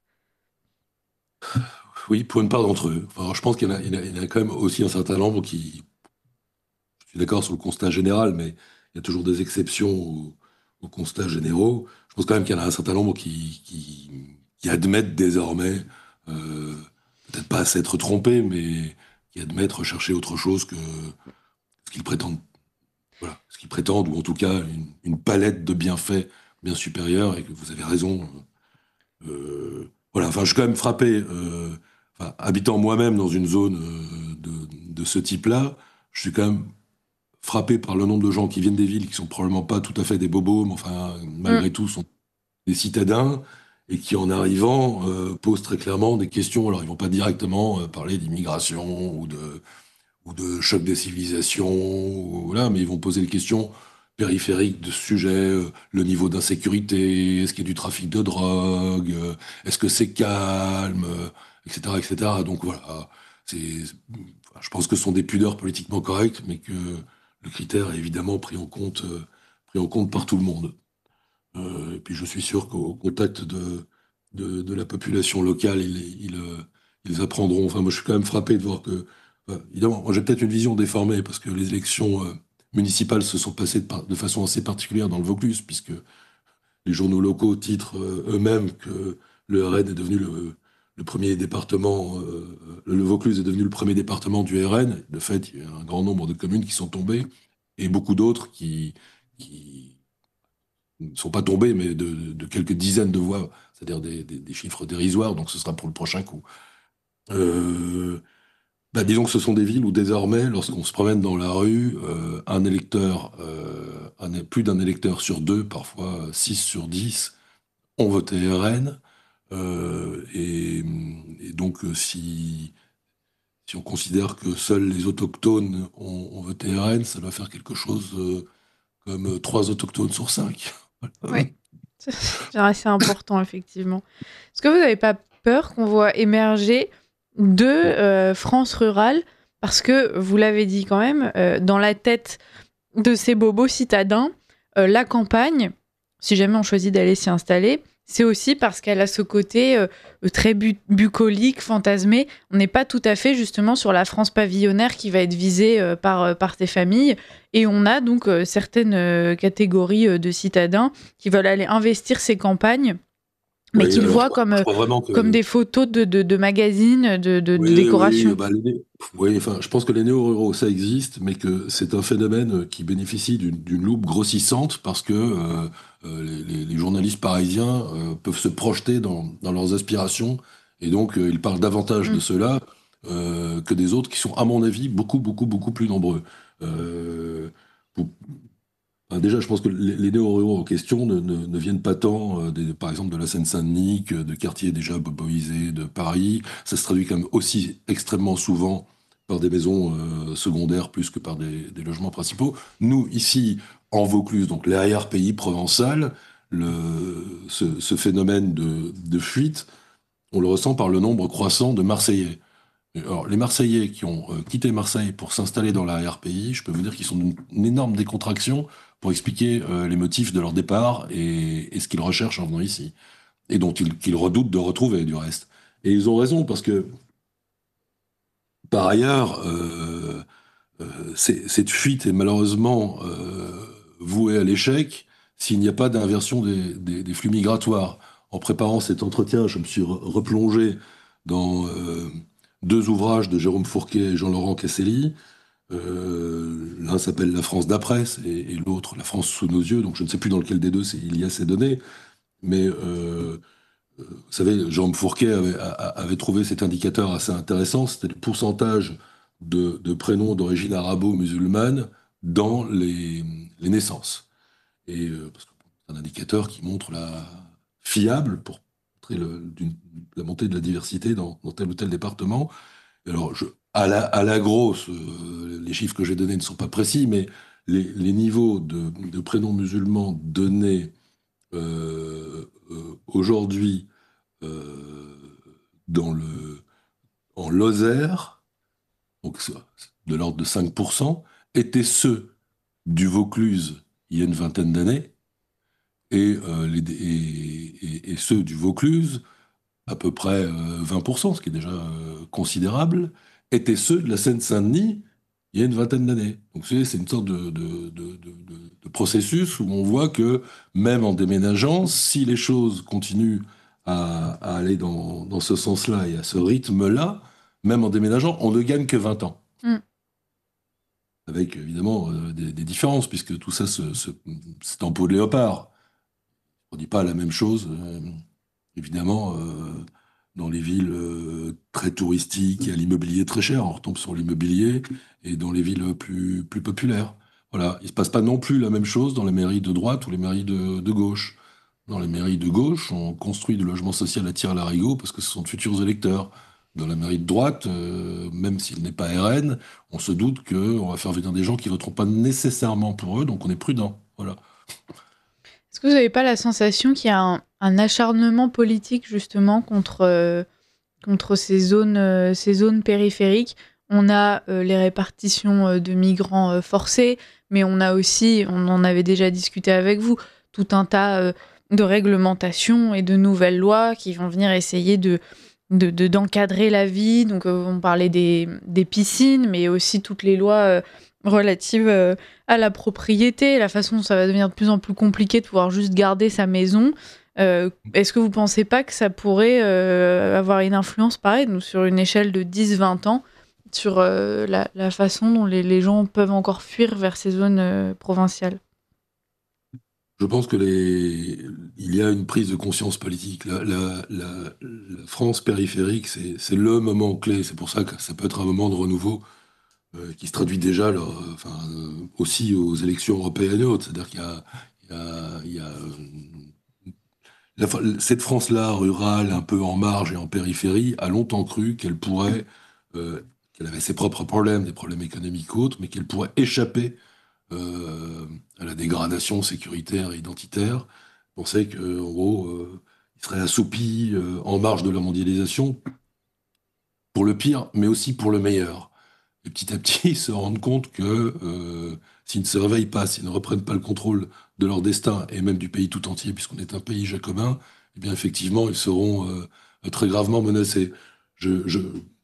X: Oui, pour une part d'entre eux. Enfin, je pense qu'il y, en a, il, y a, il y en a quand même aussi un certain nombre qui... Je suis d'accord sur le constat général, mais il y a toujours des exceptions aux, aux constats généraux. Je pense quand même qu'il y en a un certain nombre qui, qui, qui admettent désormais, euh, peut-être pas s'être trompés, mais qui admettent rechercher autre chose que ce qu'ils prétendent. Voilà, ce qu'ils prétendent, ou en tout cas une, une palette de bienfaits bien supérieure, et que vous avez raison. Euh, voilà, enfin, je suis quand même frappé, euh, enfin, habitant moi-même dans une zone euh, de, de ce type-là, je suis quand même frappé par le nombre de gens qui viennent des villes, qui sont probablement pas tout à fait des bobos, mais enfin, malgré mmh. tout, sont des citadins, et qui, en arrivant, euh, posent très clairement des questions. Alors, ils vont pas directement euh, parler d'immigration ou de, ou de choc des civilisations, ou, voilà, mais ils vont poser des questions périphériques de ce sujet, euh, le niveau d'insécurité, est-ce qu'il y a du trafic de drogue, euh, est-ce que c'est calme, euh, et cetera, et cetera. Donc voilà, c'est, je pense que ce sont des pudeurs politiquement correctes, mais que le critère est évidemment pris en compte, euh, pris en compte par tout le monde. Euh, et puis je suis sûr qu'au contact de, de, de la population locale, ils, ils, ils apprendront. Enfin, moi, je suis quand même frappé de voir que, enfin, évidemment, moi j'ai peut-être une vision déformée parce que les élections euh, municipales se sont passées de, de façon assez particulière dans le Vaucluse, puisque les journaux locaux titrent euh, eux-mêmes que le R N est devenu le, le premier département, euh, le Vaucluse est devenu le premier département du R N. De fait, il y a un grand nombre de communes qui sont tombées et beaucoup d'autres qui, qui ne sont pas tombés, mais de, de quelques dizaines de voix, c'est-à-dire des, des, des chiffres dérisoires, donc ce sera pour le prochain coup. Euh, bah disons que ce sont des villes où désormais, lorsqu'on se promène dans la rue, euh, un électeur, euh, un, plus d'un électeur sur deux, parfois six sur dix, ont voté R N. Euh, et, et donc, si, si on considère que seuls les autochtones ont, ont voté R N, ça doit faire quelque chose euh, comme trois autochtones sur cinq.
D: Oui, c'est assez important, effectivement. Est-ce que vous n'avez pas peur qu'on voit émerger de euh, France rurale, parce que, vous l'avez dit quand même, euh, dans la tête de ces bobos citadins, euh, la campagne, si jamais on choisit d'aller s'y installer, c'est aussi parce qu'elle a ce côté euh, très bu- bucolique, fantasmé. On n'est pas tout à fait justement sur la France pavillonnaire qui va être visée euh, par, euh, par ces familles. Et on a donc euh, certaines euh, catégories euh, de citadins qui veulent aller investir ces campagnes, mais
X: oui,
D: qui le voient comme,
X: que...
D: comme des photos de, de, de magazines, de, de,
X: oui,
D: de décoration.
X: Oui, bah, les... oui, enfin, je pense que les néo-ruraux, ça existe, mais que c'est un phénomène qui bénéficie d'une, d'une loupe grossissante parce que euh, euh, les, les journalistes parisiens euh, peuvent se projeter dans, dans leurs aspirations et donc euh, ils parlent davantage mmh. de ceux-là euh, que des autres qui sont, à mon avis, beaucoup, beaucoup, beaucoup plus nombreux. Euh, pour... Enfin, déjà, je pense que les, les néo-ruraux en question ne, ne, ne viennent pas tant, euh, des, par exemple, de la Seine-Saint-Denis, que de quartiers déjà boboisés de Paris. Ça se traduit quand même aussi extrêmement souvent par des maisons euh, secondaires plus que par des, des logements principaux. Nous, ici, en Vaucluse, donc l'arrière-pays provençal, le, ce, ce phénomène de, de fuite, on le ressent par le nombre croissant de Marseillais. Alors, les Marseillais qui ont euh, quitté Marseille pour s'installer dans l'arrière-pays, je peux vous dire qu'ils sont d'une une énorme décontraction pour expliquer euh, les motifs de leur départ et, et ce qu'ils recherchent en venant ici, et dont ils, qu'ils redoutent de retrouver, du reste. Et ils ont raison, parce que, par ailleurs, euh, euh, c'est, cette fuite est malheureusement euh, vouée à l'échec s'il n'y a pas d'inversion des, des, des flux migratoires. En préparant cet entretien, je me suis re- replongé dans euh, deux ouvrages de Jérôme Fourquet et Jean-Laurent Casselli. Euh, l'un s'appelle La France d'après et, et l'autre La France sous nos yeux, donc je ne sais plus dans lequel des deux c'est, il y a ces données, mais euh, euh, vous savez, Jérôme Fourquet avait, a, avait trouvé cet indicateur assez intéressant, c'était le pourcentage de, de prénoms d'origine arabo-musulmane dans les, les naissances. Et euh, parce que c'est un indicateur qui montre la fiable pour montrer le, d'une, la montée de la diversité dans, dans tel ou tel département. Et alors, je, à, la, à la grosse, euh, les chiffres que j'ai donnés ne sont pas précis, mais les, les niveaux de, de prénoms musulmans donnés euh, euh, aujourd'hui euh, dans le, en Lozère, donc de l'ordre de cinq pour cent, étaient ceux du Vaucluse il y a une vingtaine d'années, et, euh, les, et, et, et ceux du Vaucluse, à peu près euh, vingt pour cent, ce qui est déjà euh, considérable, étaient ceux de la Seine-Saint-Denis il y a une vingtaine d'années. Donc c'est, c'est une sorte de, de, de, de, de processus où on voit que même en déménageant, si les choses continuent à, à aller dans, dans ce sens-là et à ce rythme-là, même en déménageant, on ne gagne que vingt ans. Mm. Avec évidemment euh, des, des différences, puisque tout ça, se, se, c'est en peau de léopard. On ne dit pas la même chose, euh, évidemment, euh, dans les villes euh, très touristiques et à l'immobilier très cher. On retombe sur l'immobilier, et dans les villes plus, plus populaires. Voilà. Il ne se passe pas non plus la même chose dans les mairies de droite ou les mairies de, de gauche. dans les mairies de gauche, on construit du logement social à tir-larigot parce que ce sont de futurs électeurs. Dans la mairie de droite, euh, même s'il n'est pas R N, on se doute qu'on va faire venir des gens qui ne voteront pas nécessairement pour eux, donc on est prudent. Voilà.
D: Est-ce que vous n'avez pas la sensation qu'il y a un, un acharnement politique justement contre, euh, contre ces, zones, euh, ces zones périphériques ? On a euh, les répartitions euh, de migrants euh, forcés, mais on a aussi, on en avait déjà discuté avec vous, tout un tas euh, de réglementations et de nouvelles lois qui vont venir essayer de, de, de, d'encadrer la vie. Donc euh, on parlait des, des piscines, mais aussi toutes les lois euh, relatives euh, à la propriété, la façon dont ça va devenir de plus en plus compliqué de pouvoir juste garder sa maison. Euh, est-ce que vous ne pensez pas que ça pourrait euh, avoir une influence pareille, nous, sur une échelle de dix à vingt ans, sur euh, la, la façon dont les, les gens peuvent encore fuir vers ces zones euh, provinciales?
X: Je pense que les... il y a une prise de conscience politique. La, la, la, la France périphérique, c'est, c'est le moment clé. C'est pour ça que ça peut être un moment de renouveau euh, qui se traduit déjà là, enfin, euh, aussi aux élections européennes et autres. C'est-à-dire qu'il y a, il y a, il y a la, cette France-là, rurale, un peu en marge et en périphérie, a longtemps cru qu'elle pourrait, euh, qu'elle avait ses propres problèmes, des problèmes économiques ou autres, mais qu'elle pourrait échapper Euh, à la dégradation sécuritaire et identitaire, pensait qu'en gros, euh, il serait assoupi euh, en marge de la mondialisation pour le pire, mais aussi pour le meilleur. Et petit à petit, ils se rendent compte que euh, s'ils ne se réveillent pas, s'ils ne reprennent pas le contrôle de leur destin, et même du pays tout entier, puisqu'on est un pays jacobin, eh bien effectivement, ils seront euh, très gravement menacés. Je... je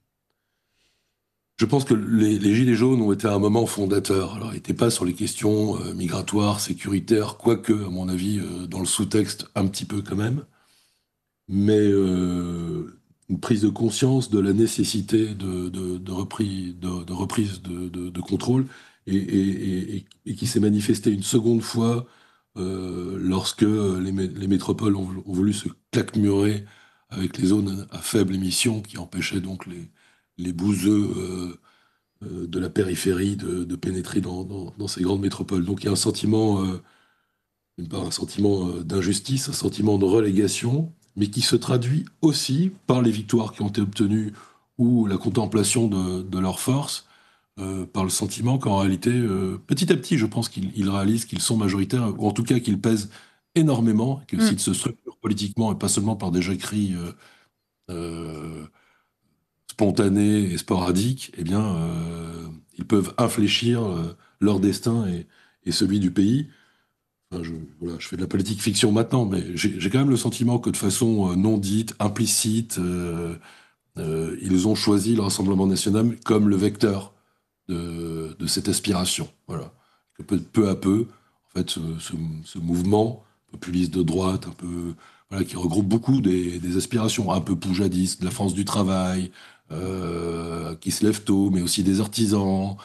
X: Je pense que les, les Gilets jaunes ont été un moment fondateur. Alors, ils n'étaient pas sur les questions euh, migratoires, sécuritaires, quoique, à mon avis, euh, dans le sous-texte, un petit peu quand même. Mais euh, une prise de conscience de la nécessité de, de, de, repris, de, de reprise de, de, de contrôle et, et, et, et qui s'est manifestée une seconde fois euh, lorsque les, les métropoles ont, ont voulu se claquemurer avec les zones à faible émission qui empêchaient donc les les bouseux euh, euh, de la périphérie de, de pénétrer dans, dans, dans ces grandes métropoles. Donc il y a un sentiment, euh, d'une part un sentiment euh, d'injustice, un sentiment de relégation, mais qui se traduit aussi par les victoires qui ont été obtenues ou la contemplation de, de leurs forces, euh, par le sentiment qu'en réalité, euh, petit à petit, je pense qu'ils ils réalisent qu'ils sont majoritaires, ou en tout cas qu'ils pèsent énormément, que mmh. s'ils se structurent politiquement et pas seulement par des jacqueries euh, euh, spontanés et sporadiques, eh bien, euh, ils peuvent infléchir euh, leur destin et, et celui du pays. Enfin, je, voilà, je fais de la politique fiction maintenant, mais j'ai, j'ai quand même le sentiment que de façon euh, non dite, implicite, euh, euh, ils ont choisi le Rassemblement national comme le vecteur de, de cette aspiration. Voilà. Que peu, peu à peu, en fait, ce, ce, ce mouvement populiste de droite, un peu, voilà, qui regroupe beaucoup des, des aspirations, un peu poujadistes, de la France du travail, Euh, qui se lèvent tôt, mais aussi des artisans,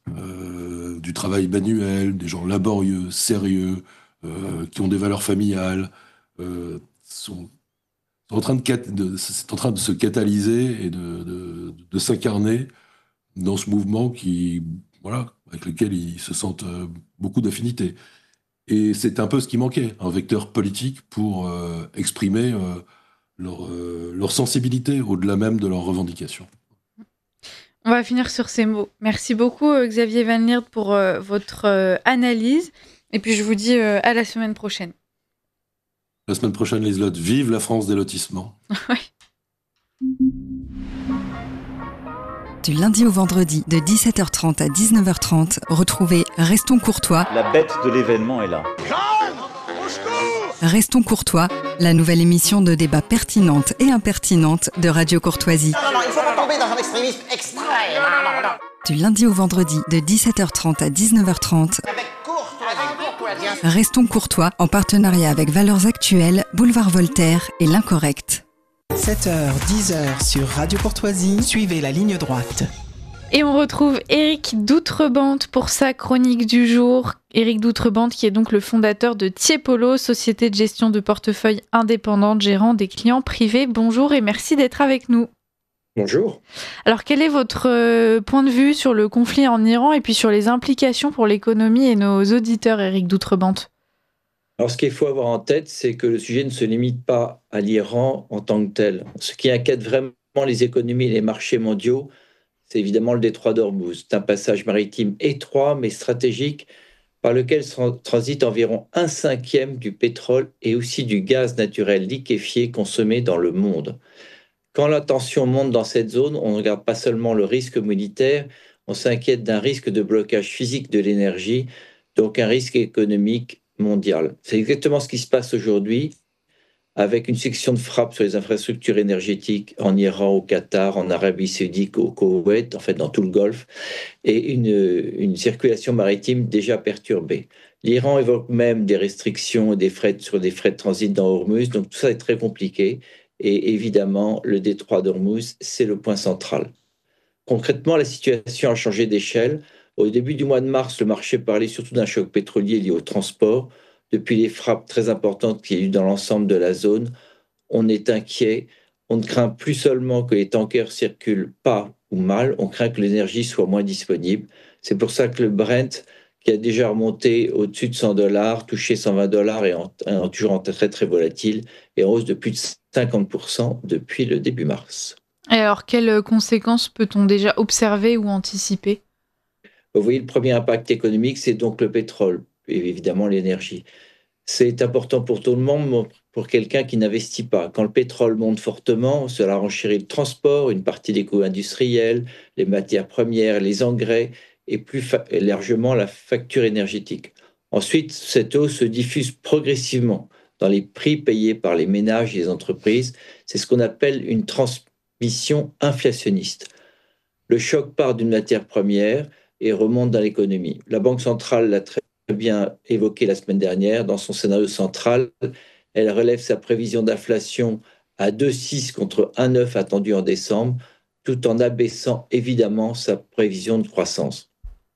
X: euh, du travail manuel, des gens laborieux, sérieux, euh, qui ont des valeurs familiales, euh, sont, sont en train de, de, c'est en train de se catalyser et de, de, de s'incarner dans ce mouvement qui, voilà, avec lequel ils se sentent euh, beaucoup d'affinité. Et c'est un peu ce qui manquait, un vecteur politique pour euh, exprimer euh, Leur, euh, leur sensibilité au-delà même de leurs revendications.
D: On va finir sur ces mots. Merci beaucoup Xavier Van Lierde pour euh, votre euh, analyse. Et puis je vous dis euh, à la semaine prochaine.
X: La semaine prochaine, Liselotte, vive la France des lotissements.
E: Du lundi au vendredi, de dix-sept heures trente à dix-neuf heures trente, retrouvez Restons Courtois.
G: La bête de l'événement est là.
E: Restons Courtois, la nouvelle émission de débat pertinente et impertinente de Radio Courtoisie.
H: Non, non, il ne faut pas tomber dans un extrémisme extrême. Non, non, non.
E: Du lundi au vendredi, de dix-sept heures trente à dix-neuf heures trente.
H: Avec courtoisie.
E: Restons Courtois, en partenariat avec Valeurs Actuelles, Boulevard Voltaire et L'Incorrect.
A: sept heures, dix heures sur Radio Courtoisie, suivez la ligne droite.
D: Et on retrouve Éric Doutrebente pour sa chronique du jour. Éric Doutrebente qui est donc le fondateur de Tiepolo, société de gestion de portefeuille indépendante gérant des clients privés. Bonjour et merci d'être avec nous.
J: Bonjour.
D: Alors quel est votre euh, point de vue sur le conflit en Iran et puis sur les implications pour l'économie et nos auditeurs, Éric Doutrebente ?
B: Alors, ce qu'il faut avoir en tête, c'est que le sujet ne se limite pas à l'Iran en tant que tel. Ce qui inquiète vraiment les économies et les marchés mondiaux, c'est évidemment le détroit d'Ormuz. C'est un passage maritime étroit mais stratégique par lequel transite environ un cinquième du pétrole et aussi du gaz naturel liquéfié consommé dans le monde. Quand la tension monte dans cette zone, on ne regarde pas seulement le risque militaire, on s'inquiète d'un risque de blocage physique de l'énergie, donc un risque économique mondial. C'est exactement ce qui se passe aujourd'hui, avec une section de frappe sur les infrastructures énergétiques en Iran, au Qatar, en Arabie Saoudite, au Koweït, en fait dans tout le Golfe, et une, une circulation maritime déjà perturbée. L'Iran évoque même des restrictions et des frais sur des frais de transit dans Hormuz, donc tout ça est très compliqué. Et évidemment, le détroit d'Ormuz, c'est le point central. Concrètement, la situation a changé d'échelle. Au début du mois de mars, le marché parlait surtout d'un choc pétrolier lié au transport. Depuis les frappes très importantes qu'il y a eu dans l'ensemble de la zone, on est inquiet. On ne craint plus seulement que les tankers circulent pas ou mal, on craint que l'énergie soit moins disponible. C'est pour ça que le Brent, qui a déjà remonté au-dessus de cent dollars, touché cent vingt dollars et en, en, toujours en très très volatile, est en hausse de plus de cinquante pour cent depuis le début mars.
D: Et alors, quelles conséquences peut-on déjà observer ou anticiper ?
B: Vous voyez, le premier impact économique, c'est donc le pétrole, et évidemment l'énergie. C'est important pour tout le monde, pour quelqu'un qui n'investit pas. Quand le pétrole monte fortement, cela renchérit le transport, une partie des coûts industriels, les matières premières, les engrais, et plus fa- largement la facture énergétique. Ensuite, cette hausse se diffuse progressivement dans les prix payés par les ménages et les entreprises. C'est ce qu'on appelle une transmission inflationniste. Le choc part d'une matière première et remonte dans l'économie. La Banque centrale l'a très bien évoqué la semaine dernière. Dans son scénario central, elle relève sa prévision d'inflation à deux virgule six contre un virgule neuf attendu en décembre, tout en abaissant évidemment sa prévision de croissance.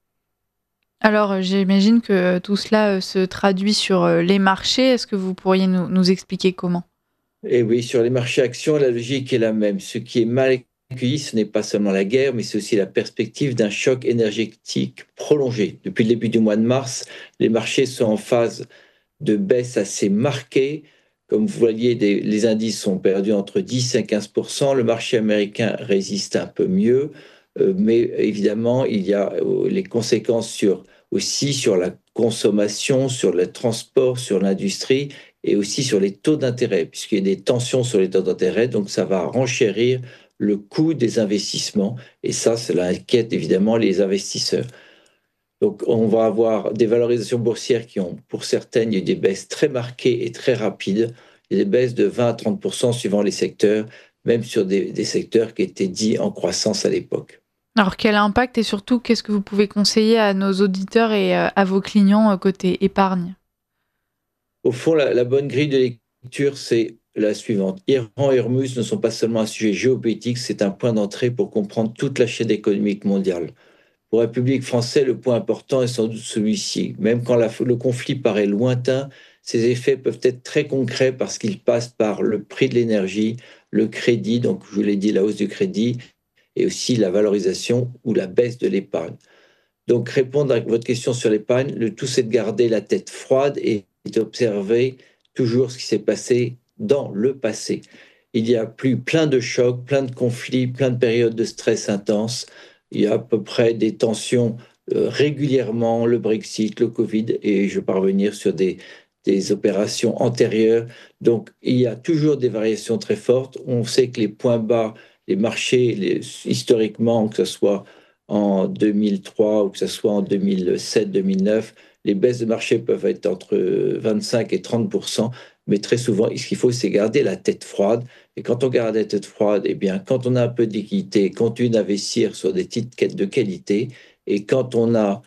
D: Alors, j'imagine que tout cela se traduit sur les marchés. Est-ce que vous pourriez nous, nous expliquer comment ?
B: Eh oui, sur les marchés actions, la logique est la même. Ce qui est mal accueilli, ce n'est pas seulement la guerre, mais c'est aussi la perspective d'un choc énergétique prolongé. Depuis le début du mois de mars, les marchés sont en phase de baisse assez marquée. Comme vous voyez, des, les indices sont perdus entre dix et quinze pour cent. Le marché américain résiste un peu mieux. Mais évidemment, il y a les conséquences sur, aussi sur la consommation, sur le transport, sur l'industrie et aussi sur les taux d'intérêt, puisqu'il y a des tensions sur les taux d'intérêt, donc ça va renchérir le coût des investissements et ça, cela inquiète évidemment les investisseurs. Donc on va avoir des valorisations boursières qui ont, pour certaines, il y a eu des baisses très marquées et très rapides, il y a des baisses de vingt à trente pour cent suivant les secteurs, même sur des, des secteurs qui étaient dits en croissance à l'époque.
D: Alors, quel impact et surtout, qu'est-ce que vous pouvez conseiller à nos auditeurs et à vos clients côté épargne ?
B: Au fond, la, la bonne grille de lecture, c'est la suivante. Iran et Hormuz ne sont pas seulement un sujet géopolitique, c'est un point d'entrée pour comprendre toute la chaîne économique mondiale. Pour la République française, le point important est sans doute celui-ci. Même quand la, le conflit paraît lointain, ses effets peuvent être très concrets parce qu'ils passent par le prix de l'énergie, le crédit, donc je vous l'ai dit, la hausse du crédit, et aussi la valorisation ou la baisse de l'épargne. Donc, répondre à votre question sur l'épargne, le tout, c'est de garder la tête froide et d'observer toujours ce qui s'est passé dans le passé. Il y a plus plein de chocs, plein de conflits, plein de périodes de stress intense. Il y a à peu près des tensions euh, régulièrement, le Brexit, le Covid, et je vais pas revenir sur des, des opérations antérieures. Donc, il y a toujours des variations très fortes. On sait que les points bas, les marchés, les, historiquement, que ce soit en deux mille trois ou que ce soit en deux mille sept deux mille neuf, les baisses de marché peuvent être entre vingt-cinq et trente pour cent, mais très souvent, ce qu'il faut, c'est garder la tête froide. Et quand on garde la tête froide, eh bien, quand on a un peu de liquidité, continue d'investir sur des titres de qualité, et quand on a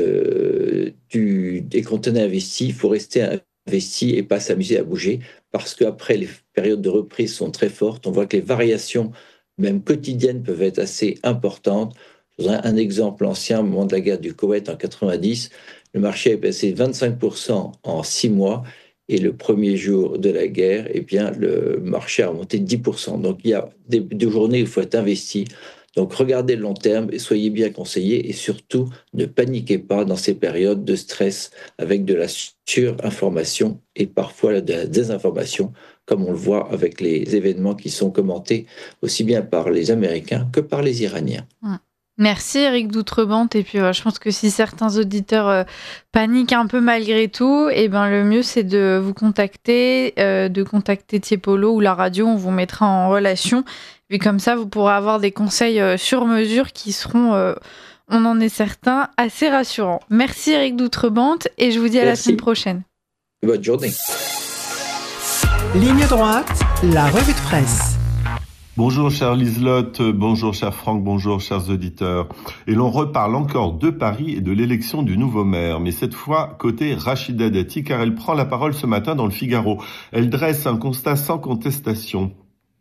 B: euh, du, des conteneurs investis, il faut rester investi et pas s'amuser à bouger, parce qu'après, les périodes de reprise sont très fortes. On voit que les variations même quotidiennes, peuvent être assez importantes. Je vous donne un exemple ancien, au moment de la guerre du Koweït en quatre-vingt-dix, le marché est passé de vingt-cinq pour cent en six mois, et le premier jour de la guerre, eh bien, le marché a remonté de dix pour cent. Donc il y a des, des journées où il faut être investi. Donc regardez le long terme et soyez bien conseillés et surtout ne paniquez pas dans ces périodes de stress avec de la surinformation et parfois de la désinformation, comme on le voit avec les événements qui sont commentés aussi bien par les Américains que par les Iraniens.
D: Merci Éric d'Outrebente. Et puis euh, je pense que si certains auditeurs euh, paniquent un peu malgré tout, eh ben, le mieux c'est de vous contacter, euh, de contacter Tiepolo ou la radio, on vous mettra en relation. Et comme ça, vous pourrez avoir des conseils euh, sur mesure qui seront, euh, on en est certain, assez rassurants. Merci Éric d'Outrebente et je vous dis à Merci. La semaine prochaine.
B: Bonne journée.
A: Ligne droite, la revue de presse.
F: Bonjour chère Liselotte, bonjour cher Franck, bonjour chers auditeurs. Et l'on reparle encore de Paris et de l'élection du nouveau maire, mais cette fois côté Rachida Dati, car elle prend la parole ce matin dans le Figaro. Elle dresse un constat sans contestation.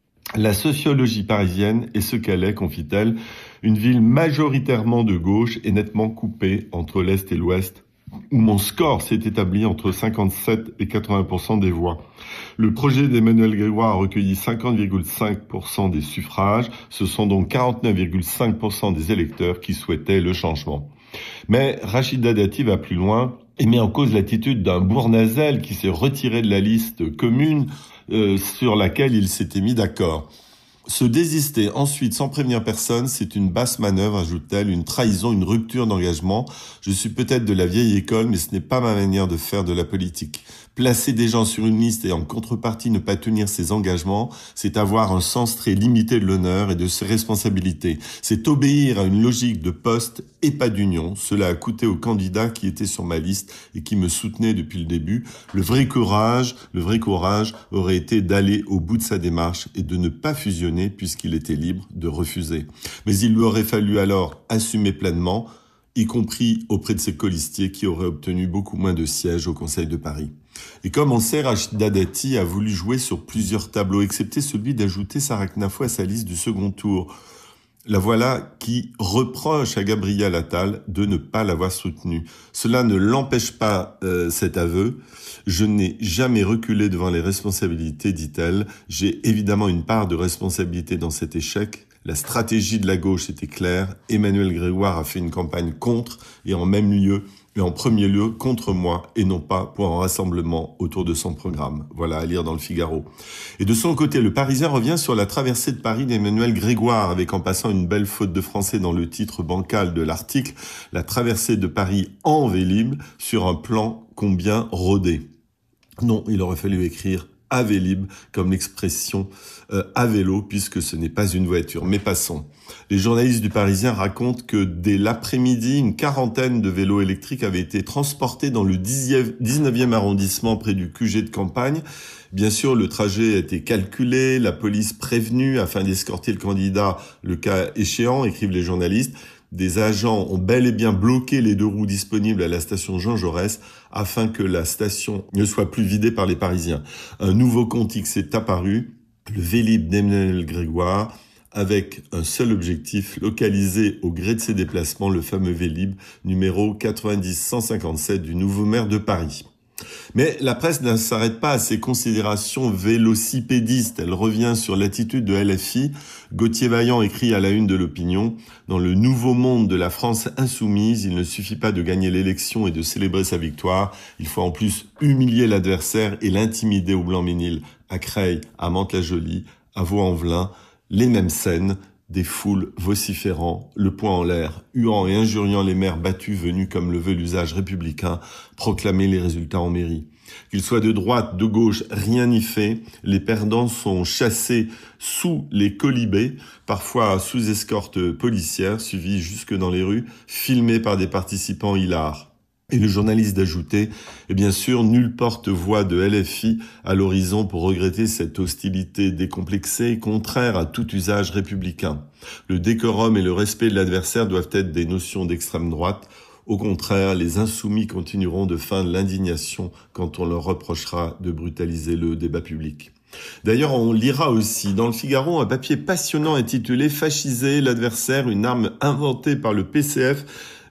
F: La sociologie parisienne est ce qu'elle est, confie-t-elle, une ville majoritairement de gauche et nettement coupée entre l'Est et l'Ouest, où mon score s'est établi entre cinquante-sept et quatre-vingts pour cent des voix. Le projet d'Emmanuel Grégoire a recueilli cinquante virgule cinq pour cent des suffrages. Ce sont donc quarante-neuf virgule cinq pour cent des électeurs qui souhaitaient le changement. Mais Rachida Dati va plus loin et met en cause l'attitude d'un Bournazel qui s'est retiré de la liste commune euh, sur laquelle il s'était mis d'accord. Se désister ensuite sans prévenir personne, c'est une basse manœuvre, ajoute-t-elle, une trahison, une rupture d'engagement. Je suis peut-être de la vieille école, mais ce n'est pas ma manière de faire de la politique. Placer des gens sur une liste et en contrepartie ne pas tenir ses engagements, c'est avoir un sens très limité de l'honneur et de ses responsabilités. C'est obéir à une logique de poste et pas d'union. Cela a coûté aux candidats qui étaient sur ma liste et qui me soutenaient depuis le début. Le vrai courage, le vrai courage aurait été d'aller au bout de sa démarche et de ne pas fusionner puisqu'il était libre de refuser. Mais il lui aurait fallu alors assumer pleinement, y compris auprès de ses colistiers qui auraient obtenu beaucoup moins de sièges au Conseil de Paris. Et comme on le sait, Rachida Dati a voulu jouer sur plusieurs tableaux, excepté celui d'ajouter Sarah Knafou à sa liste du second tour. La voilà qui reproche à Gabriel Attal de ne pas l'avoir soutenue. Cela ne l'empêche pas, euh, cet aveu. Je n'ai jamais reculé devant les responsabilités, dit-elle. J'ai évidemment une part de responsabilité dans cet échec. La stratégie de la gauche était claire. Emmanuel Grégoire a fait une campagne contre et en même lieu, et en premier lieu contre moi et non pas pour un rassemblement autour de son programme. Voilà, à lire dans le Figaro. Et de son côté, le Parisien revient sur la traversée de Paris d'Emmanuel Grégoire, avec en passant une belle faute de français dans le titre bancal de l'article, la traversée de Paris en Vélib sur un plan combien rodé. Non, il aurait fallu écrire à Vélib comme l'expression euh, à vélo, puisque ce n'est pas une voiture. Mais passons. Les journalistes du Parisien racontent que dès l'après-midi, une quarantaine de vélos électriques avaient été transportés dans le dix-neuvième arrondissement près du Q G de campagne. Bien sûr, le trajet a été calculé, la police prévenue afin d'escorter le candidat le cas échéant, écrivent les journalistes. Des agents ont bel et bien bloqué les deux roues disponibles à la station Jean Jaurès afin que la station ne soit plus vidée par les Parisiens. Un nouveau compte X est apparu, le Vélib d'Emmanuel Grégoire, avec un seul objectif, localiser au gré de ses déplacements le fameux Vélib numéro quatre-vingt-dix cent cinquante-sept du nouveau maire de Paris. Mais la presse ne s'arrête pas à ces considérations vélocipédistes. Elle revient sur l'attitude de L F I. Gauthier Vaillant écrit à la une de l'Opinion « Dans le nouveau monde de la France insoumise, il ne suffit pas de gagner l'élection et de célébrer sa victoire. Il faut en plus humilier l'adversaire et l'intimider au Blanc-Ménil, à Creil, à Mantes-la-Jolie, à Vaux-en-Velin. Les mêmes scènes. » Des foules vociférant, le poing en l'air, huant et injuriant les maires battus venus comme le veut l'usage républicain, proclamer les résultats en mairie. Qu'ils soient de droite, de gauche, rien n'y fait. Les perdants sont chassés sous les colibés, parfois sous escorte policière, suivis jusque dans les rues, filmés par des participants hilars. Et le journaliste d'ajouter, et bien sûr, nulle porte-voix de L F I à l'horizon pour regretter cette hostilité décomplexée, contraire à tout usage républicain. Le décorum et le respect de l'adversaire doivent être des notions d'extrême droite. Au contraire, les insoumis continueront de feindre l'indignation quand on leur reprochera de brutaliser le débat public. D'ailleurs, on lira aussi dans le Figaro un papier passionnant intitulé « Fasciser l'adversaire, une arme inventée par le P C F ».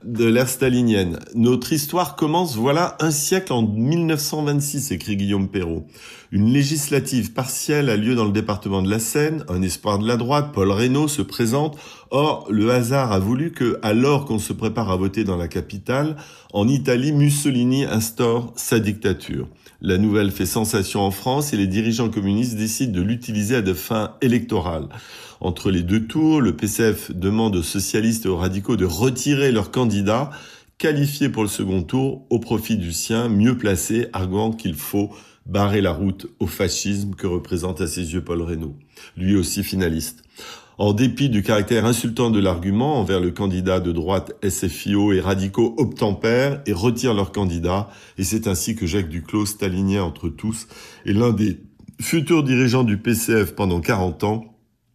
F: de l'ère stalinienne. Notre histoire commence voilà un siècle en mille neuf cent vingt-six, écrit Guillaume Perrault. Une législative partielle a lieu dans le département de la Seine. Un espoir de la droite, Paul Reynaud, se présente. Or, le hasard a voulu que, alors qu'on se prépare à voter dans la capitale, en Italie, Mussolini instaure sa dictature. La nouvelle fait sensation en France et les dirigeants communistes décident de l'utiliser à des fins électorales. Entre les deux tours, le P C F demande aux socialistes et aux radicaux de retirer leur candidat, qualifié pour le second tour, au profit du sien, mieux placé, arguant qu'il faut barrer la route au fascisme que représente à ses yeux Paul Reynaud, lui aussi finaliste. En dépit du caractère insultant de l'argument envers le candidat de droite S F I O et radicaux obtempèrent et retirent leur candidat, et c'est ainsi que Jacques Duclos, stalinien entre tous, est l'un des futurs dirigeants du P C F pendant quarante ans,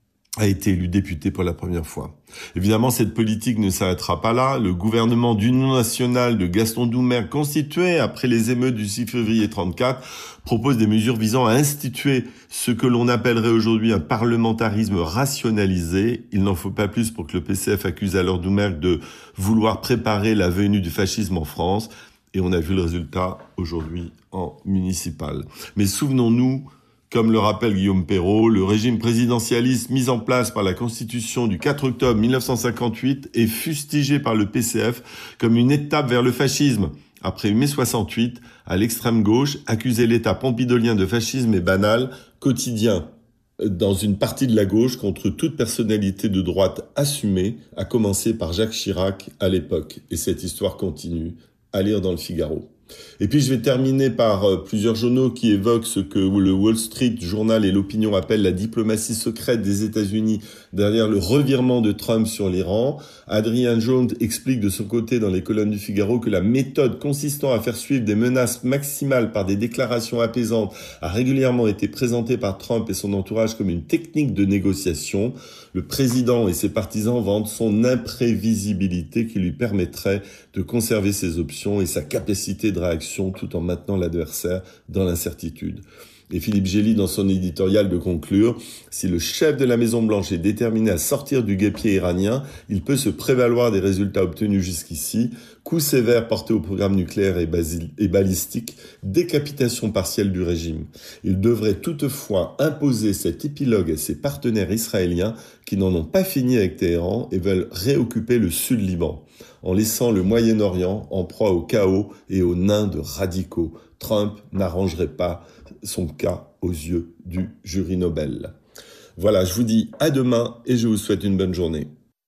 F: a été élu député pour la première fois. Évidemment, cette politique ne s'arrêtera pas là. Le gouvernement d'union nationale de Gaston Doumer, constitué après les émeutes du six février trente-quatre, propose des mesures visant à instituer ce que l'on appellerait aujourd'hui un parlementarisme rationalisé. Il n'en faut pas plus pour que le P C F accuse alors Doumer de vouloir préparer la venue du fascisme en France. Et on a vu le résultat aujourd'hui en municipal. Mais souvenons-nous, comme le rappelle Guillaume Perrault, le régime présidentialiste mis en place par la Constitution du quatre octobre mille neuf cent cinquante-huit est fustigé par le P C F comme une étape vers le fascisme. Après mai soixante-huit, à l'extrême gauche, accuser l'État pompidolien de fascisme est banal, quotidien dans une partie de la gauche contre toute personnalité de droite assumée, à commencer par Jacques Chirac à l'époque. Et cette histoire continue, à lire dans le Figaro. Et puis je vais terminer par euh, plusieurs journaux qui évoquent ce que le Wall Street Journal et l'opinion appellent la diplomatie secrète des États-Unis derrière le revirement de Trump sur l'Iran. Adrian Jones explique de son côté dans les colonnes du Figaro que la méthode consistant à faire suivre des menaces maximales par des déclarations apaisantes a régulièrement été présentée par Trump et son entourage comme une technique de négociation. Le président et ses partisans vantent son imprévisibilité qui lui permettrait de conserver ses options et sa capacité de réaction tout en maintenant l'adversaire dans l'incertitude. Et Philippe Gély, dans son éditorial, de conclure « Si le chef de la Maison-Blanche est déterminé à sortir du guêpier iranien, il peut se prévaloir des résultats obtenus jusqu'ici, coups sévères portés au programme nucléaire et, basil- et balistique, décapitation partielle du régime. Il devrait toutefois imposer cet épilogue à ses partenaires israéliens qui n'en ont pas fini avec Téhéran et veulent réoccuper le Sud-Liban, en laissant le Moyen-Orient en proie au chaos et aux nains de radicaux. Trump n'arrangerait pas son cas aux yeux du jury Nobel. » Voilà, je vous dis à demain et je vous souhaite une bonne journée.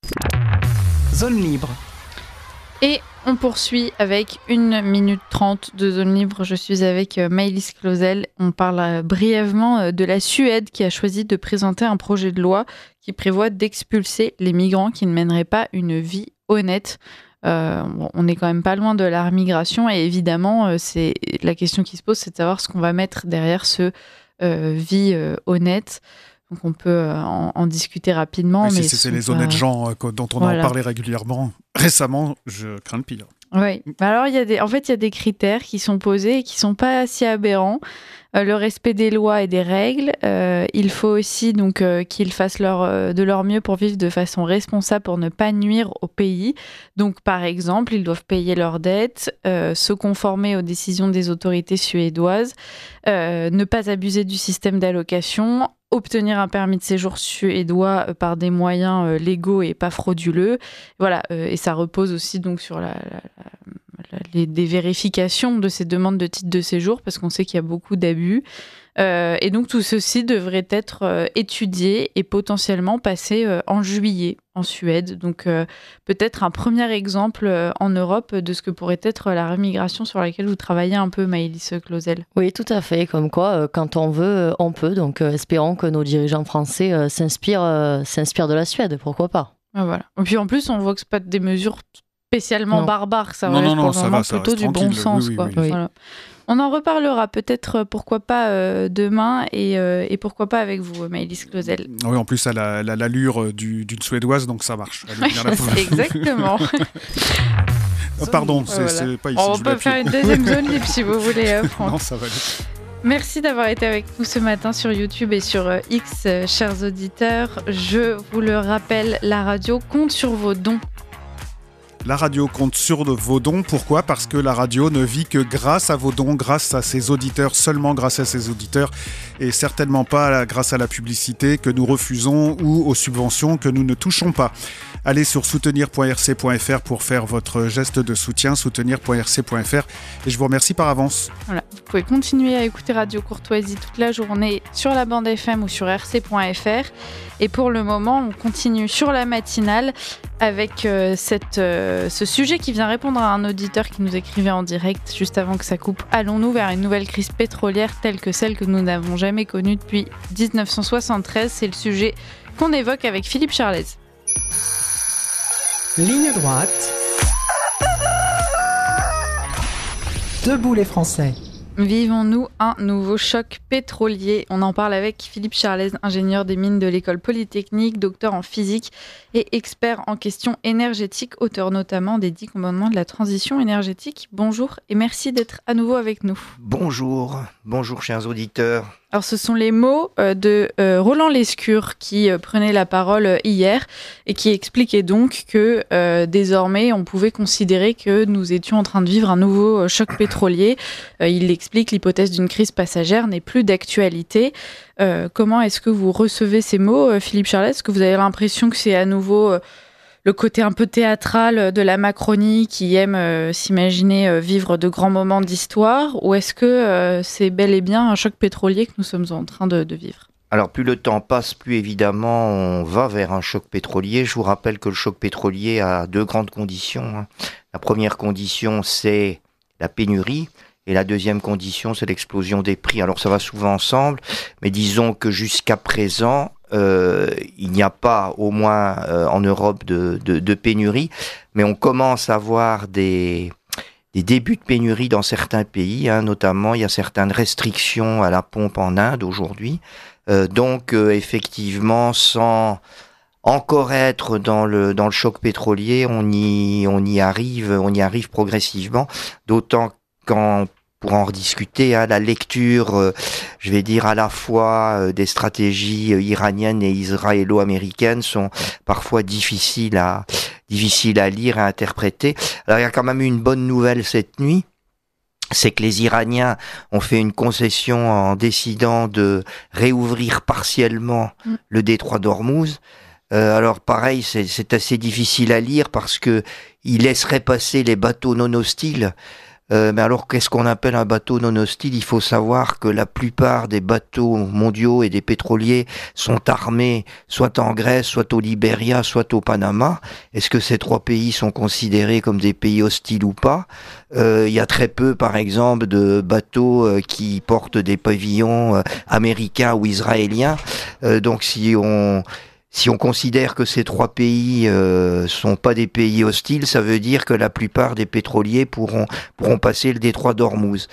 A: Zone libre.
D: Et on poursuit avec une minute trente de zone libre. Je suis avec Maëlys Clausel. On parle brièvement de la Suède qui a choisi de présenter un projet de loi qui prévoit d'expulser les migrants qui ne mèneraient pas une vie honnête. Euh, bon, on n'est quand même pas loin de la migration et évidemment, euh, c'est la question qui se pose, c'est de savoir ce qu'on va mettre derrière ce euh, vie euh, honnête. Donc on peut euh, en, en discuter rapidement.
G: Oui,
D: mais
G: c'est, c'est les
D: pas...
G: honnêtes gens euh, dont on
D: voilà.
G: en parlait régulièrement. Récemment, je crains le pire.
D: Oui. Alors il y a des, en fait, il y a des critères qui sont posés et qui sont pas si aberrants. Euh, le respect des lois et des règles. Euh, il faut aussi donc euh, qu'ils fassent leur, euh, de leur mieux pour vivre de façon responsable, pour ne pas nuire au pays. Donc par exemple, ils doivent payer leurs dettes, euh, se conformer aux décisions des autorités suédoises, euh, ne pas abuser du système d'allocation, obtenir un permis de séjour suédois euh, par des moyens euh, légaux et pas frauduleux. Voilà, euh, et ça repose aussi donc sur la, la, la, les, des vérifications de ces demandes de titre de séjour, parce qu'on sait qu'il y a beaucoup d'abus. Euh, et donc tout ceci devrait être euh, étudié et potentiellement passé euh, en juillet en Suède. Donc euh, peut-être un premier exemple euh, en Europe de ce que pourrait être la rémigration sur laquelle vous travaillez un peu, Maëlys Clausel.
J: Oui, tout à fait. Comme quoi, euh, quand on veut, on peut. Donc euh, espérons que nos dirigeants français euh, s'inspirent, euh, s'inspirent de la Suède, pourquoi pas.
D: Ah, voilà. Et puis en plus, on voit que ce pas des mesures spécialement
J: non.
D: barbares, ça
G: non,
D: relève
G: non, non,
D: pour le
G: ça
D: moment
G: va, ça
D: plutôt du
G: tranquille.
D: bon sens.
G: Oui, oui,
D: quoi.
G: oui.
D: Voilà. On en reparlera peut-être, pourquoi pas, euh, demain, et, euh, et pourquoi pas avec vous, Maëlys Clausel.
G: Oui, en plus, elle a, elle a l'allure du, d'une Suédoise, donc ça marche. Elle est bien là pour le...
D: Exactement.
G: oh, pardon, c'est,
D: voilà.
G: c'est pas ici.
D: On peut faire une deuxième zone libre si vous voulez, euh, Franck.
G: Non, ça va aller.
D: Merci d'avoir été avec nous ce matin sur YouTube et sur euh, X, euh, chers auditeurs. Je vous le rappelle, la radio compte sur vos dons.
G: La radio compte sur vos dons. Pourquoi ? Parce que la radio ne vit que grâce à vos dons, grâce à ses auditeurs, seulement grâce à ses auditeurs, et certainement pas grâce à la publicité que nous refusons ou aux subventions que nous ne touchons pas. Allez sur soutenir point r c point f r pour faire votre geste de soutien, soutenir point r c point f r, et je vous remercie par avance.
D: Voilà. Vous pouvez continuer à écouter Radio Courtoisie toute la journée sur la bande F M ou sur r c point f r. Et pour le moment, on continue sur la matinale avec euh, cette, euh, ce sujet qui vient répondre à un auditeur qui nous écrivait en direct juste avant que ça coupe. Allons-nous vers une nouvelle crise pétrolière telle que celle que nous n'avons jamais connue depuis dix-neuf cent soixante-treize ? C'est le sujet qu'on évoque avec Philippe Charlez.
A: Ligne droite. Debout les Français.
D: Vivons-nous un nouveau choc pétrolier ? On en parle avec Philippe Charlez, ingénieur des mines de l'école polytechnique, docteur en physique et expert en questions énergétiques, auteur notamment des dix commandements de la transition énergétique. Bonjour et merci d'être à nouveau avec nous.
K: Bonjour, bonjour chers auditeurs.
D: Alors ce sont les mots de euh, Roland Lescure qui euh, prenait la parole hier et qui expliquait donc que euh, désormais on pouvait considérer que nous étions en train de vivre un nouveau euh, choc pétrolier. Euh, il explique que l'hypothèse d'une crise passagère n'est plus d'actualité. Euh, comment est-ce que vous recevez ces mots, euh, Philippe Charlez ? Est-ce que vous avez l'impression que c'est à nouveau euh, le côté un peu théâtral de la Macronie qui aime euh, s'imaginer euh, vivre de grands moments d'histoire, ou est-ce que euh, c'est bel et bien un choc pétrolier que nous sommes en train de, de vivre ?
K: Alors plus le temps passe, plus évidemment on va vers un choc pétrolier. Je vous rappelle que le choc pétrolier a deux grandes conditions, hein. La première condition, c'est la pénurie. Et la deuxième condition, c'est l'explosion des prix. Alors ça va souvent ensemble, mais disons que jusqu'à présent, euh, il n'y a pas, au moins euh, en Europe, de, de, de pénurie, mais on commence à voir des, des débuts de pénurie dans certains pays, hein, notamment il y a certaines restrictions à la pompe en Inde aujourd'hui. Euh, donc euh, effectivement, sans encore être dans le dans le choc pétrolier, on y on y arrive, on y arrive progressivement, d'autant quand, pour en rediscuter, hein, la lecture, euh, je vais dire à la fois euh, des stratégies euh, iraniennes et israélo-américaines sont parfois difficiles à difficiles à lire et à interpréter. Alors il y a quand même eu une bonne nouvelle cette nuit, c'est que les Iraniens ont fait une concession en décidant de réouvrir partiellement mmh. le détroit d'Ormuz. Euh, alors pareil, c'est, c'est assez difficile à lire parce que ils laisseraient passer les bateaux non hostiles. Euh, mais alors, qu'est-ce qu'on appelle un bateau non hostile ? Il faut savoir que la plupart des bateaux mondiaux et des pétroliers sont armés soit en Grèce, soit au Libéria, soit au Panama. Est-ce que ces trois pays sont considérés comme des pays hostiles ou pas ? Euh, il y a très peu, par exemple, de bateaux euh, qui portent des pavillons euh, américains ou israéliens. Euh, donc, si on... Si on considère que ces trois pays euh, sont pas des pays hostiles, ça veut dire que la plupart des pétroliers pourront pourront passer le détroit d'Ormuz.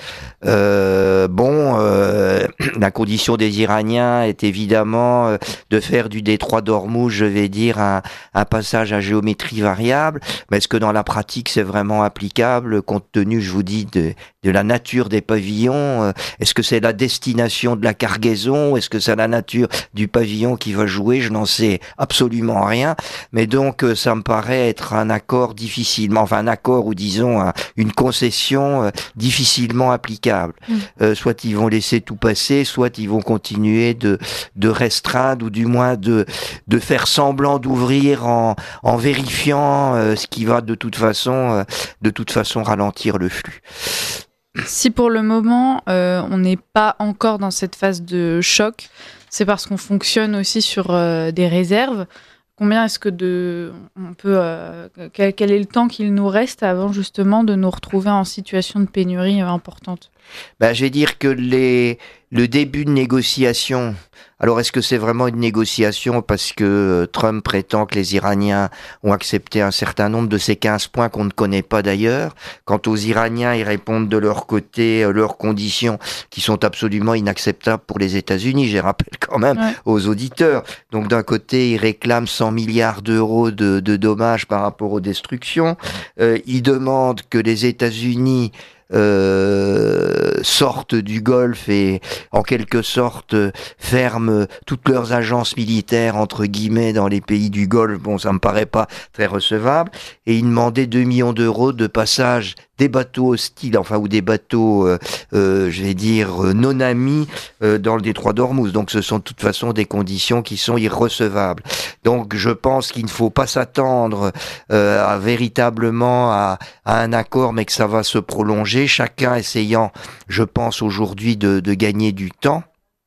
K: Euh, bon, euh, la condition des Iraniens est évidemment euh, de faire du détroit d'Ormuz, je vais dire, un, un passage à géométrie variable. Mais est-ce que dans la pratique c'est vraiment applicable, compte tenu, je vous dis, de, de la nature des pavillons ? euh, Est-ce que c'est la destination de la cargaison ? Est-ce que c'est la nature du pavillon qui va jouer ? Je n'en sais absolument rien, mais donc ça me paraît être un accord difficilement, enfin un accord ou disons un, une concession euh, difficilement applicable. Mmh. Euh, soit ils vont laisser tout passer, soit ils vont continuer de de restreindre ou du moins de de faire semblant d'ouvrir en en vérifiant euh, ce qui va de toute façon euh, de toute façon ralentir le flux.
D: Si pour le moment euh, on n'est pas encore dans cette phase de choc, c'est parce qu'on fonctionne aussi sur euh, des réserves. Combien est-ce que de, on peut, euh, quel, quel est le temps qu'il nous reste avant justement de nous retrouver en situation de pénurie euh, importante ?
K: Ben, je vais dire que les, le début de négociation, alors est-ce que c'est vraiment une négociation parce que Trump prétend que les Iraniens ont accepté un certain nombre de ces quinze points qu'on ne connaît pas d'ailleurs. Quant aux Iraniens, ils répondent de leur côté euh, leurs conditions qui sont absolument inacceptables pour les États-Unis, je les rappelle quand même ouais. aux auditeurs. Donc d'un côté, ils réclament cent milliards d'euros de, de dommages par rapport aux destructions. Euh, ils demandent que les États-Unis euh, sortent du Golfe et en quelque sorte ferment toutes leurs agences militaires entre guillemets dans les pays du Golfe, bon ça me paraît pas très recevable, et ils demandaient deux millions d'euros de passage des bateaux hostiles, enfin ou des bateaux, euh, euh, je vais dire, euh, non amis euh, dans le détroit d'Ormuz. Donc ce sont de toute façon des conditions qui sont irrecevables. Donc je pense qu'il ne faut pas s'attendre euh, à, véritablement à, à un accord, mais que ça va se prolonger, chacun essayant, je pense aujourd'hui, de, de gagner du temps.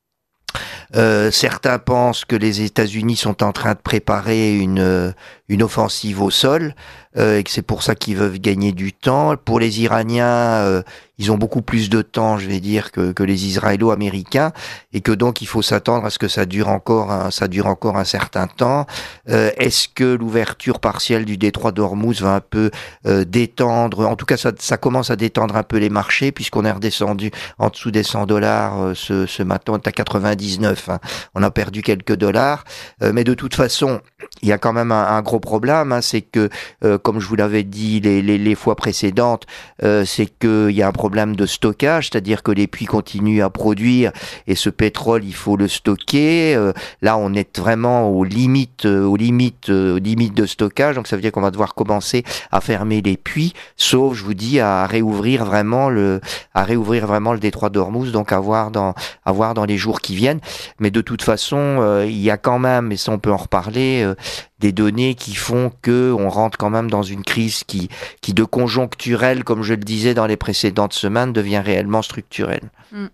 K: Euh, certains pensent que les États-Unis sont en train de préparer une, une offensive au sol euh, et que c'est pour ça qu'ils veulent gagner du temps. Pour les Iraniens, euh, ils ont beaucoup plus de temps, je vais dire, que, que les Israélo-Américains, et que donc il faut s'attendre à ce que ça dure encore un, ça dure encore un certain temps. Euh, est-ce que l'ouverture partielle du détroit d'Ormuz va un peu euh, détendre, en tout cas ça, ça commence à détendre un peu les marchés, puisqu'on est redescendu en dessous des cent dollars euh, ce, ce matin, on est à quatre-vingt-dix-neuf, hein. On a perdu quelques dollars, euh, mais de toute façon, il y a quand même un, un gros problème, hein, c'est que, euh, comme je vous l'avais dit les, les, les fois précédentes, euh, c'est qu'il y a un problème de stockage, c'est-à-dire que les puits continuent à produire et ce pétrole, il faut le stocker. Euh, là, on est vraiment aux limites, euh, aux limites, euh, aux limites de stockage, donc ça veut dire qu'on va devoir commencer à fermer les puits, sauf, je vous dis, à réouvrir vraiment le, à réouvrir vraiment le détroit d'Ormuz, donc à voir dans, à voir dans les jours qui viennent. Mais de toute façon, euh, il y a quand même, et ça on peut en reparler, euh, des données qui font que on rentre quand même dans une crise qui, qui de conjoncturelle, comme je le disais dans les précédentes semaines, devient réellement structurelle.
D: Mm.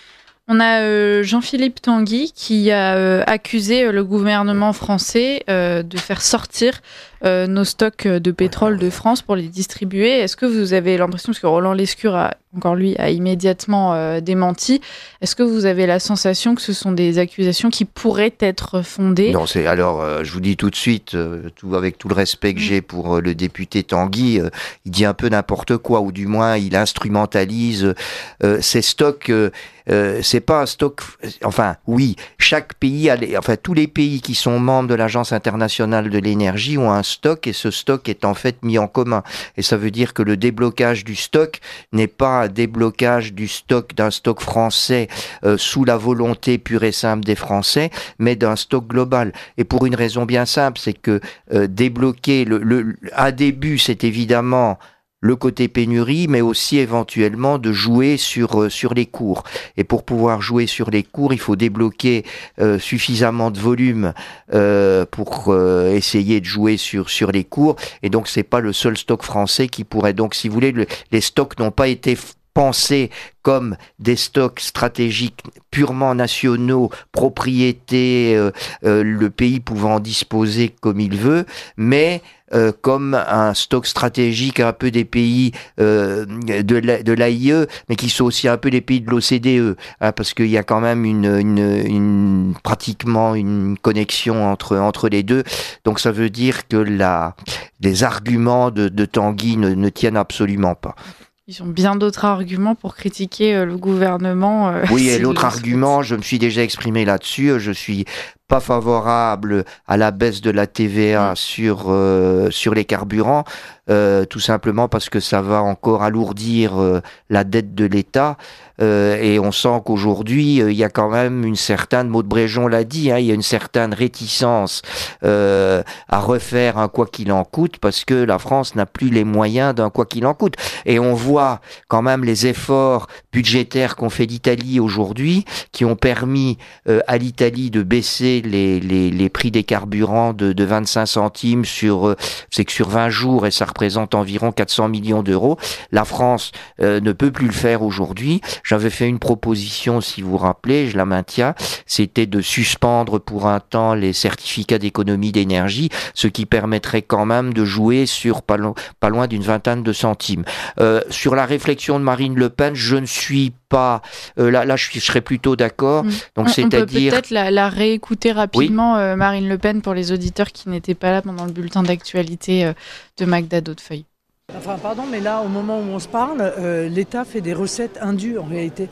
D: On a euh, Jean-Philippe Tanguy qui a euh, accusé euh, le gouvernement français euh, de faire sortir euh, nos stocks de pétrole de France pour les distribuer. Est-ce que vous avez l'impression, parce que Roland Lescure, a, encore lui, a immédiatement euh, démenti, est-ce que vous avez la sensation que ce sont des accusations qui pourraient être fondées ?
K: Non, c'est alors, euh, je vous dis tout de suite, euh, tout, avec tout le respect que mmh. j'ai pour euh, le député Tanguy, euh, il dit un peu n'importe quoi, ou du moins il instrumentalise euh, ces stocks. Euh, Euh, c'est pas un stock, enfin oui, chaque pays, a les, enfin tous les pays qui sont membres de l'Agence internationale de l'énergie ont un stock, et ce stock est en fait mis en commun. Et ça veut dire que le déblocage du stock n'est pas un déblocage du stock d'un stock français euh, sous la volonté pure et simple des Français, mais d'un stock global. Et pour une raison bien simple, c'est que euh, débloquer le, le, un début, c'est évidemment le côté pénurie, mais aussi éventuellement de jouer sur euh, sur les cours. Et pour pouvoir jouer sur les cours, il faut débloquer euh, suffisamment de volume euh, pour euh, essayer de jouer sur sur les cours. Et donc c'est pas le seul stock français qui pourrait. Donc si vous voulez, le, les stocks n'ont pas été pensés comme des stocks stratégiques purement nationaux, propriété, euh, euh, le pays pouvant en disposer comme il veut, mais euh, comme un stock stratégique un peu des pays euh, de l'A I E, mais qui sont aussi un peu des pays de l'O C D E, hein, parce qu'il y a quand même une, une, une pratiquement une connexion entre entre les deux. Donc ça veut dire que la, les arguments de, de Tanguy ne, ne tiennent absolument pas.
D: Ils ont bien d'autres arguments pour critiquer euh, le gouvernement. Euh,
K: oui, et l'autre argument, je me suis déjà exprimé là-dessus, je suis pas favorable à la baisse de la T V A mmh. sur euh, sur les carburants, euh, tout simplement parce que ça va encore alourdir euh, la dette de l'État. Euh, et on sent qu'aujourd'hui, euh, il y a quand même une certaine, Maud Bréjon l'a dit, hein, il y a une certaine réticence euh, à refaire un quoi qu'il en coûte, parce que la France n'a plus les moyens d'un quoi qu'il en coûte. Et on voit quand même les efforts budgétaires qu'ont fait l'Italie aujourd'hui, qui ont permis euh, à l'Italie de baisser les, les, les prix des carburants de, de vingt-cinq centimes sur, euh, c'est que sur vingt jours, et ça représente environ quatre cents millions d'euros. La France euh, ne peut plus le faire aujourd'hui. J'avais fait une proposition, si vous vous rappelez, je la maintiens, c'était de suspendre pour un temps les certificats d'économie d'énergie, ce qui permettrait quand même de jouer sur pas, lo- pas loin d'une vingtaine de centimes. Euh, sur la réflexion de Marine Le Pen, je ne suis pas... Euh, là, là je, suis, je serais plutôt d'accord.
D: Mmh.
K: Donc,
D: on,
K: c'est-à-dire...
D: on peut peut-être la, la réécouter rapidement, oui. euh, Marine Le Pen, pour les auditeurs qui n'étaient pas là pendant le bulletin d'actualité euh, de Magda Hautefeuille.
L: Enfin, pardon, mais là, au moment où on se parle, euh, l'État fait des recettes indues en réalité.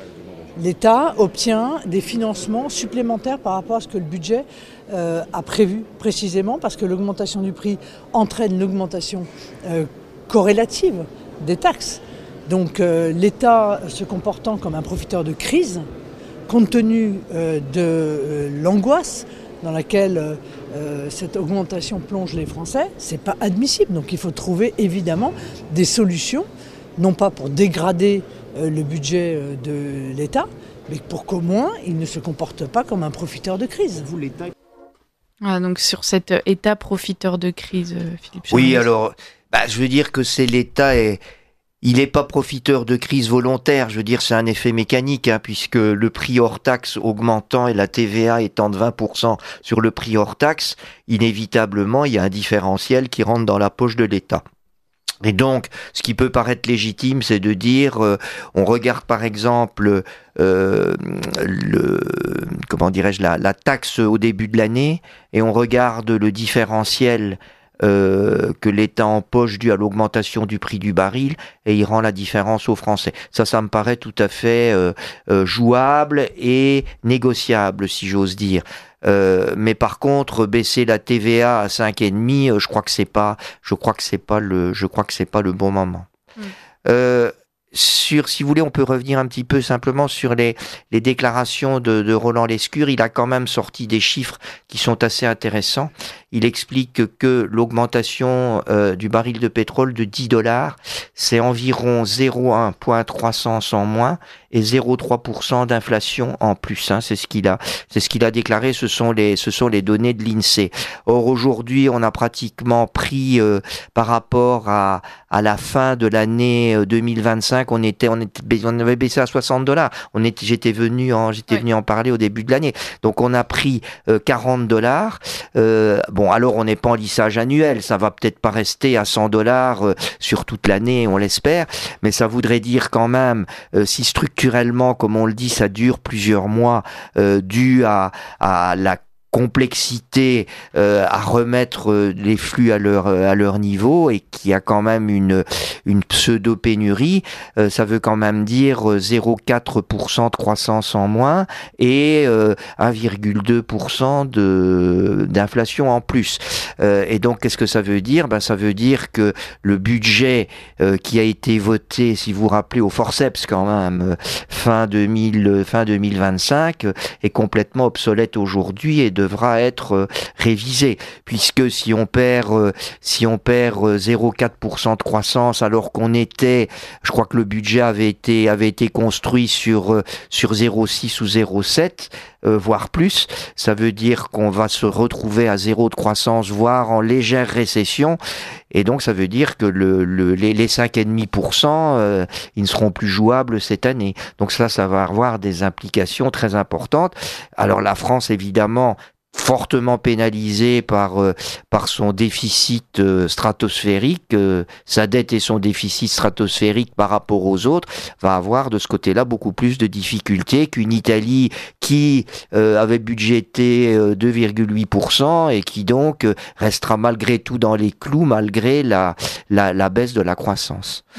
L: L'État obtient des financements supplémentaires par rapport à ce que le budget euh, a prévu précisément, parce que l'augmentation du prix entraîne l'augmentation euh, corrélative des taxes. Donc euh, l'État se comportant comme un profiteur de crise, compte tenu euh, de euh, l'angoisse dans laquelle euh, cette augmentation plonge les Français, c'est pas admissible. Donc il faut trouver évidemment des solutions, non pas pour dégrader euh, le budget euh, de l'État, mais pour qu'au moins il ne se comporte pas comme un profiteur de crise. Vous, l'État...
D: Ah, donc sur cet État profiteur de crise, euh, Philippe Charest.
K: Oui, alors, bah, je veux dire que c'est l'État et il n'est pas profiteur de crise volontaire, je veux dire c'est un effet mécanique, hein, puisque le prix hors taxe augmentant et la T V A étant de vingt pour cent sur le prix hors taxe, inévitablement il y a un différentiel qui rentre dans la poche de l'État. Et donc, ce qui peut paraître légitime, c'est de dire, euh, on regarde par exemple euh, le, comment dirais-je, la, la taxe au début de l'année, et on regarde le différentiel Euh, que l'État empoche dû à l'augmentation du prix du baril, et il rend la différence aux Français. Ça, ça me paraît tout à fait euh, euh, jouable et négociable, si j'ose dire. Euh, mais par contre, baisser la T V A à cinq virgule cinq, euh, je crois que c'est pas, je crois que c'est pas le, je crois que c'est pas le bon moment. Mmh. Euh, Sur, si vous voulez, on peut revenir un petit peu simplement sur les, les déclarations de, de Roland Lescure. Il a quand même sorti des chiffres qui sont assez intéressants. Il explique que l'augmentation euh, du baril de pétrole de dix dollars, c'est environ zéro virgule un point trois cents en moins et zéro virgule trois pour cent d'inflation en plus. Hein, c'est ce qu'il a, c'est ce qu'il a déclaré. Ce sont les, ce sont les données de l'INSEE. Or aujourd'hui, on a pratiquement pris euh, par rapport à, à la fin de l'année deux mille vingt-cinq, on était, on était, on avait baissé à soixante dollars. On était, j'étais venu en, j'étais oui. venu en parler au début de l'année. Donc on a pris euh, quarante dollars. Euh, bon, alors on n'est pas en lissage annuel. Ça va peut-être pas rester à cent dollars euh, sur toute l'année, on l'espère. Mais ça voudrait dire quand même, euh, si structurellement, comme on le dit, ça dure plusieurs mois, euh, dû à, à la complexité euh, à remettre euh, les flux à leur à leur niveau et qui a quand même une une pseudo pénurie, euh, ça veut quand même dire zéro virgule quatre pour cent de croissance en moins et euh, un virgule deux pour cent de d'inflation en plus. Euh, et donc qu'est-ce que ça veut dire? Ben ça veut dire que le budget euh, qui a été voté, si vous vous rappelez, au forceps quand même fin deux mille fin deux mille vingt-cinq est complètement obsolète aujourd'hui et devra être euh, révisé, puisque si on perd euh, si on perd euh, zéro virgule quatre pour cent de croissance alors qu'on était, je crois que le budget avait été avait été construit sur euh, sur zéro virgule six ou zéro virgule sept, euh, voire plus, ça veut dire qu'on va se retrouver à zéro de croissance, voire en légère récession, et donc ça veut dire que le, le les, les cinq virgule cinq pour cent euh, ils ne seront plus jouables cette année. Donc ça, ça va avoir des implications très importantes. Alors la France, évidemment, fortement pénalisé par euh, par son déficit euh, stratosphérique, euh, sa dette et son déficit stratosphérique par rapport aux autres, va avoir de ce côté-là beaucoup plus de difficultés qu'une Italie qui euh, avait budgété euh, deux virgule huit pour cent et qui donc euh, restera malgré tout dans les clous malgré la la, la baisse de la croissance.
D: Mmh.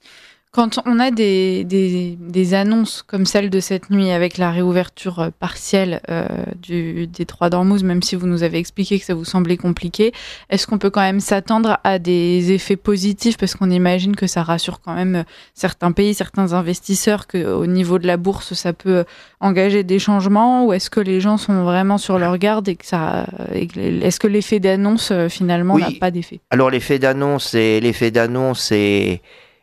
D: Quand on a des, des, des annonces comme celle de cette nuit avec la réouverture partielle euh, du détroit d'Ormuz, même si vous nous avez expliqué que ça vous semblait compliqué, est-ce qu'on peut quand même s'attendre à des effets positifs? Parce qu'on imagine que ça rassure quand même certains pays, certains investisseurs, qu'au niveau de la bourse, ça peut engager des changements, ou est-ce que les gens sont vraiment sur leur garde et que ça, est-ce que l'effet d'annonce finalement oui. n'a pas d'effet?
K: Alors l'effet d'annonce, c'est l'effet d'annonce est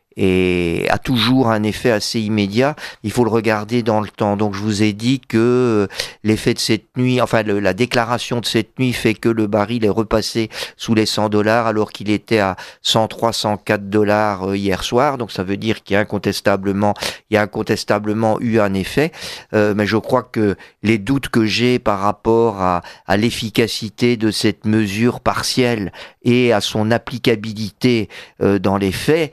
K: et a toujours un effet assez immédiat. Il faut le regarder dans le temps. Donc je vous ai dit que l'effet de cette nuit, enfin le, la déclaration de cette nuit fait que le baril est repassé sous les cent dollars alors qu'il était à cent trois, cent quatre dollars hier soir. Donc ça veut dire qu'il y a incontestablement, il y a incontestablement eu un effet. Euh, mais je crois que les doutes que j'ai par rapport à, à l'efficacité de cette mesure partielle et à son applicabilité euh, dans les faits,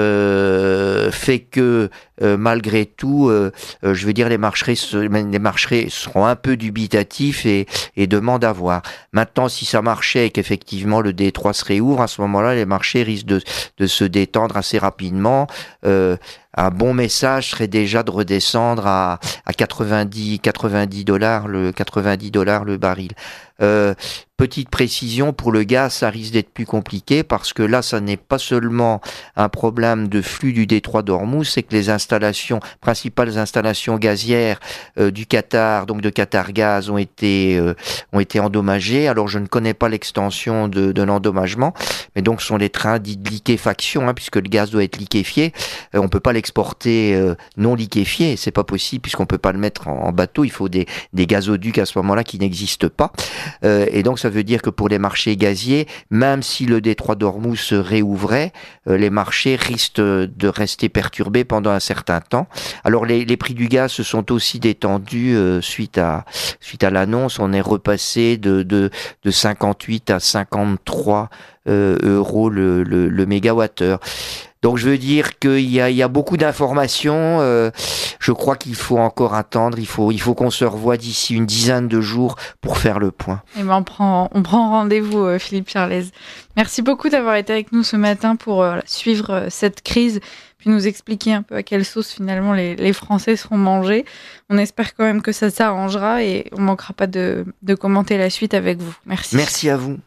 K: euh, fait que euh, malgré tout, euh, euh, je veux dire, les marchés, les marchés seront un peu dubitatifs et, et demandent à voir. Maintenant, si ça marchait et qu'effectivement le Détroit se réouvre, à ce moment-là, les marchés risquent de, de se détendre assez rapidement. Euh, un bon message serait déjà de redescendre à, à quatre-vingt-dix dollars le quatre-vingt-dix dollars le baril. Euh, Petite précision, pour le gaz, ça risque d'être plus compliqué parce que là, ça n'est pas seulement un problème de flux du détroit d'Ormuz, c'est que les installations, principales installations gazières euh, du Qatar, donc de Qatargaz, ont été euh, ont été endommagées. Alors, je ne connais pas l'extension de, de l'endommagement, mais donc ce sont les trains dits de liquéfaction, hein, puisque le gaz doit être liquéfié. Euh, on peut pas l'exporter euh, non liquéfié, c'est pas possible puisqu'on peut pas le mettre en, en bateau. Il faut des des gazoducs à ce moment-là qui n'existent pas, euh, et donc ça Ça veut dire que pour les marchés gaziers, même si le détroit d'Ormuz se réouvrait, euh, les marchés risquent de rester perturbés pendant un certain temps. Alors les, les prix du gaz se sont aussi détendus euh, suite à suite à l'annonce. On est repassé de de, de cinquante-huit à cinquante-trois euh, euros le, le, le mégawattheure. Donc je veux dire qu'il y a, il y a beaucoup d'informations. Euh, je crois qu'il faut encore attendre. Il faut, il faut qu'on se revoie d'ici une dizaine de jours pour faire le point.
D: Et ben on prend, on prend rendez-vous, euh, Philippe Charlez. Merci beaucoup d'avoir été avec nous ce matin pour euh, suivre euh, cette crise, puis nous expliquer un peu à quelle sauce finalement les, les Français seront mangés. On espère quand même que ça s'arrangera et on ne manquera pas de, de commenter la suite avec vous. Merci.
K: Merci à vous.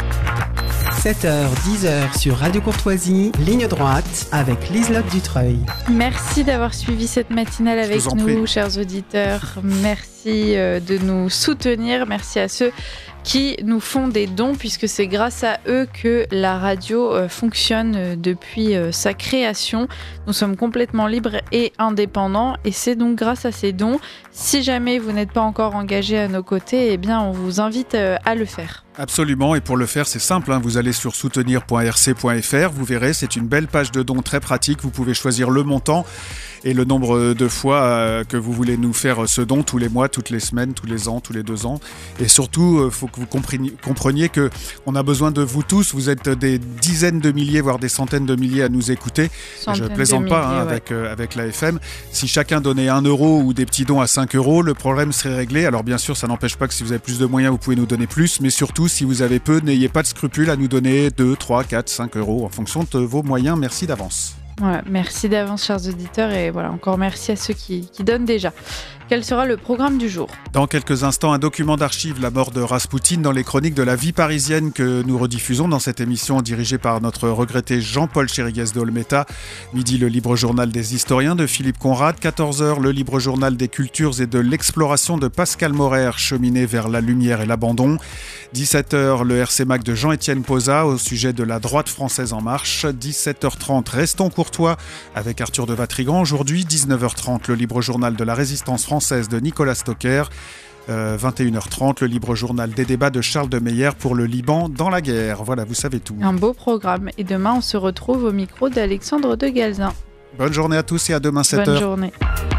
A: sept heures dix heures sur Radio Courtoisie, ligne droite avec Liselotte Dutreuil.
D: Merci d'avoir suivi cette matinale avec nous, prie. Chers auditeurs. Merci de nous soutenir. Merci à ceux qui nous font des dons, puisque c'est grâce à eux que la radio euh, fonctionne depuis euh, sa création. Nous sommes complètement libres et indépendants, et c'est donc grâce à ces dons. Si jamais vous n'êtes pas encore engagé à nos côtés, eh bien on vous invite euh, à le faire.
G: Absolument, et pour le faire, c'est simple, hein. Vous allez sur soutenir point r c point f r, vous verrez, c'est une belle page de dons très pratique. Vous pouvez choisir le montant et le nombre de fois euh, que vous voulez nous faire ce don, tous les mois, toutes les semaines, tous les ans, tous les deux ans. Et surtout, il euh, faut que vous compreniez, compreniez qu'on a besoin de vous tous. Vous êtes des dizaines de milliers, voire des centaines de milliers à nous écouter. Centaines Je plaisante pas milliers, hein, ouais. avec, euh, avec la F M. Si chacun donnait un euro ou des petits dons à cinq euros, le problème serait réglé. Alors bien sûr, ça n'empêche pas que si vous avez plus de moyens, vous pouvez nous donner plus, mais surtout, si vous avez peu, n'ayez pas de scrupule à nous donner deux, trois, quatre, cinq euros en fonction de vos moyens. Merci d'avance.
D: Ouais, merci d'avance, chers auditeurs, et voilà, encore merci à ceux qui, qui donnent déjà. Quel sera le programme du jour ?
G: Dans quelques instants, un document d'archives, la mort de Raspoutine, dans les chroniques de la vie parisienne que nous rediffusons dans cette émission dirigée par notre regretté Jean-Paul Chériguez de Olmeta. Midi, le libre journal des historiens de Philippe Conrad. quatorze heures, le libre journal des cultures et de l'exploration de Pascal Maurer, cheminé vers la lumière et l'abandon. dix-sept heures, le R C Mac de Jean-Étienne Posa au sujet de la droite française en marche. dix-sept heures trente, restons courtois avec Arthur de Vatrigan. Aujourd'hui, dix-neuf heures trente, le libre journal de la résistance française de Nicolas Stocker. Euh, vingt et une heures trente, le libre journal des débats de Charles de Meyer pour le Liban dans la guerre. Voilà, vous savez tout.
D: Un beau programme. Et demain, on se retrouve au micro d'Alexandre de Galzin.
G: Bonne journée à tous et à demain sept heures.
D: Bonne journée.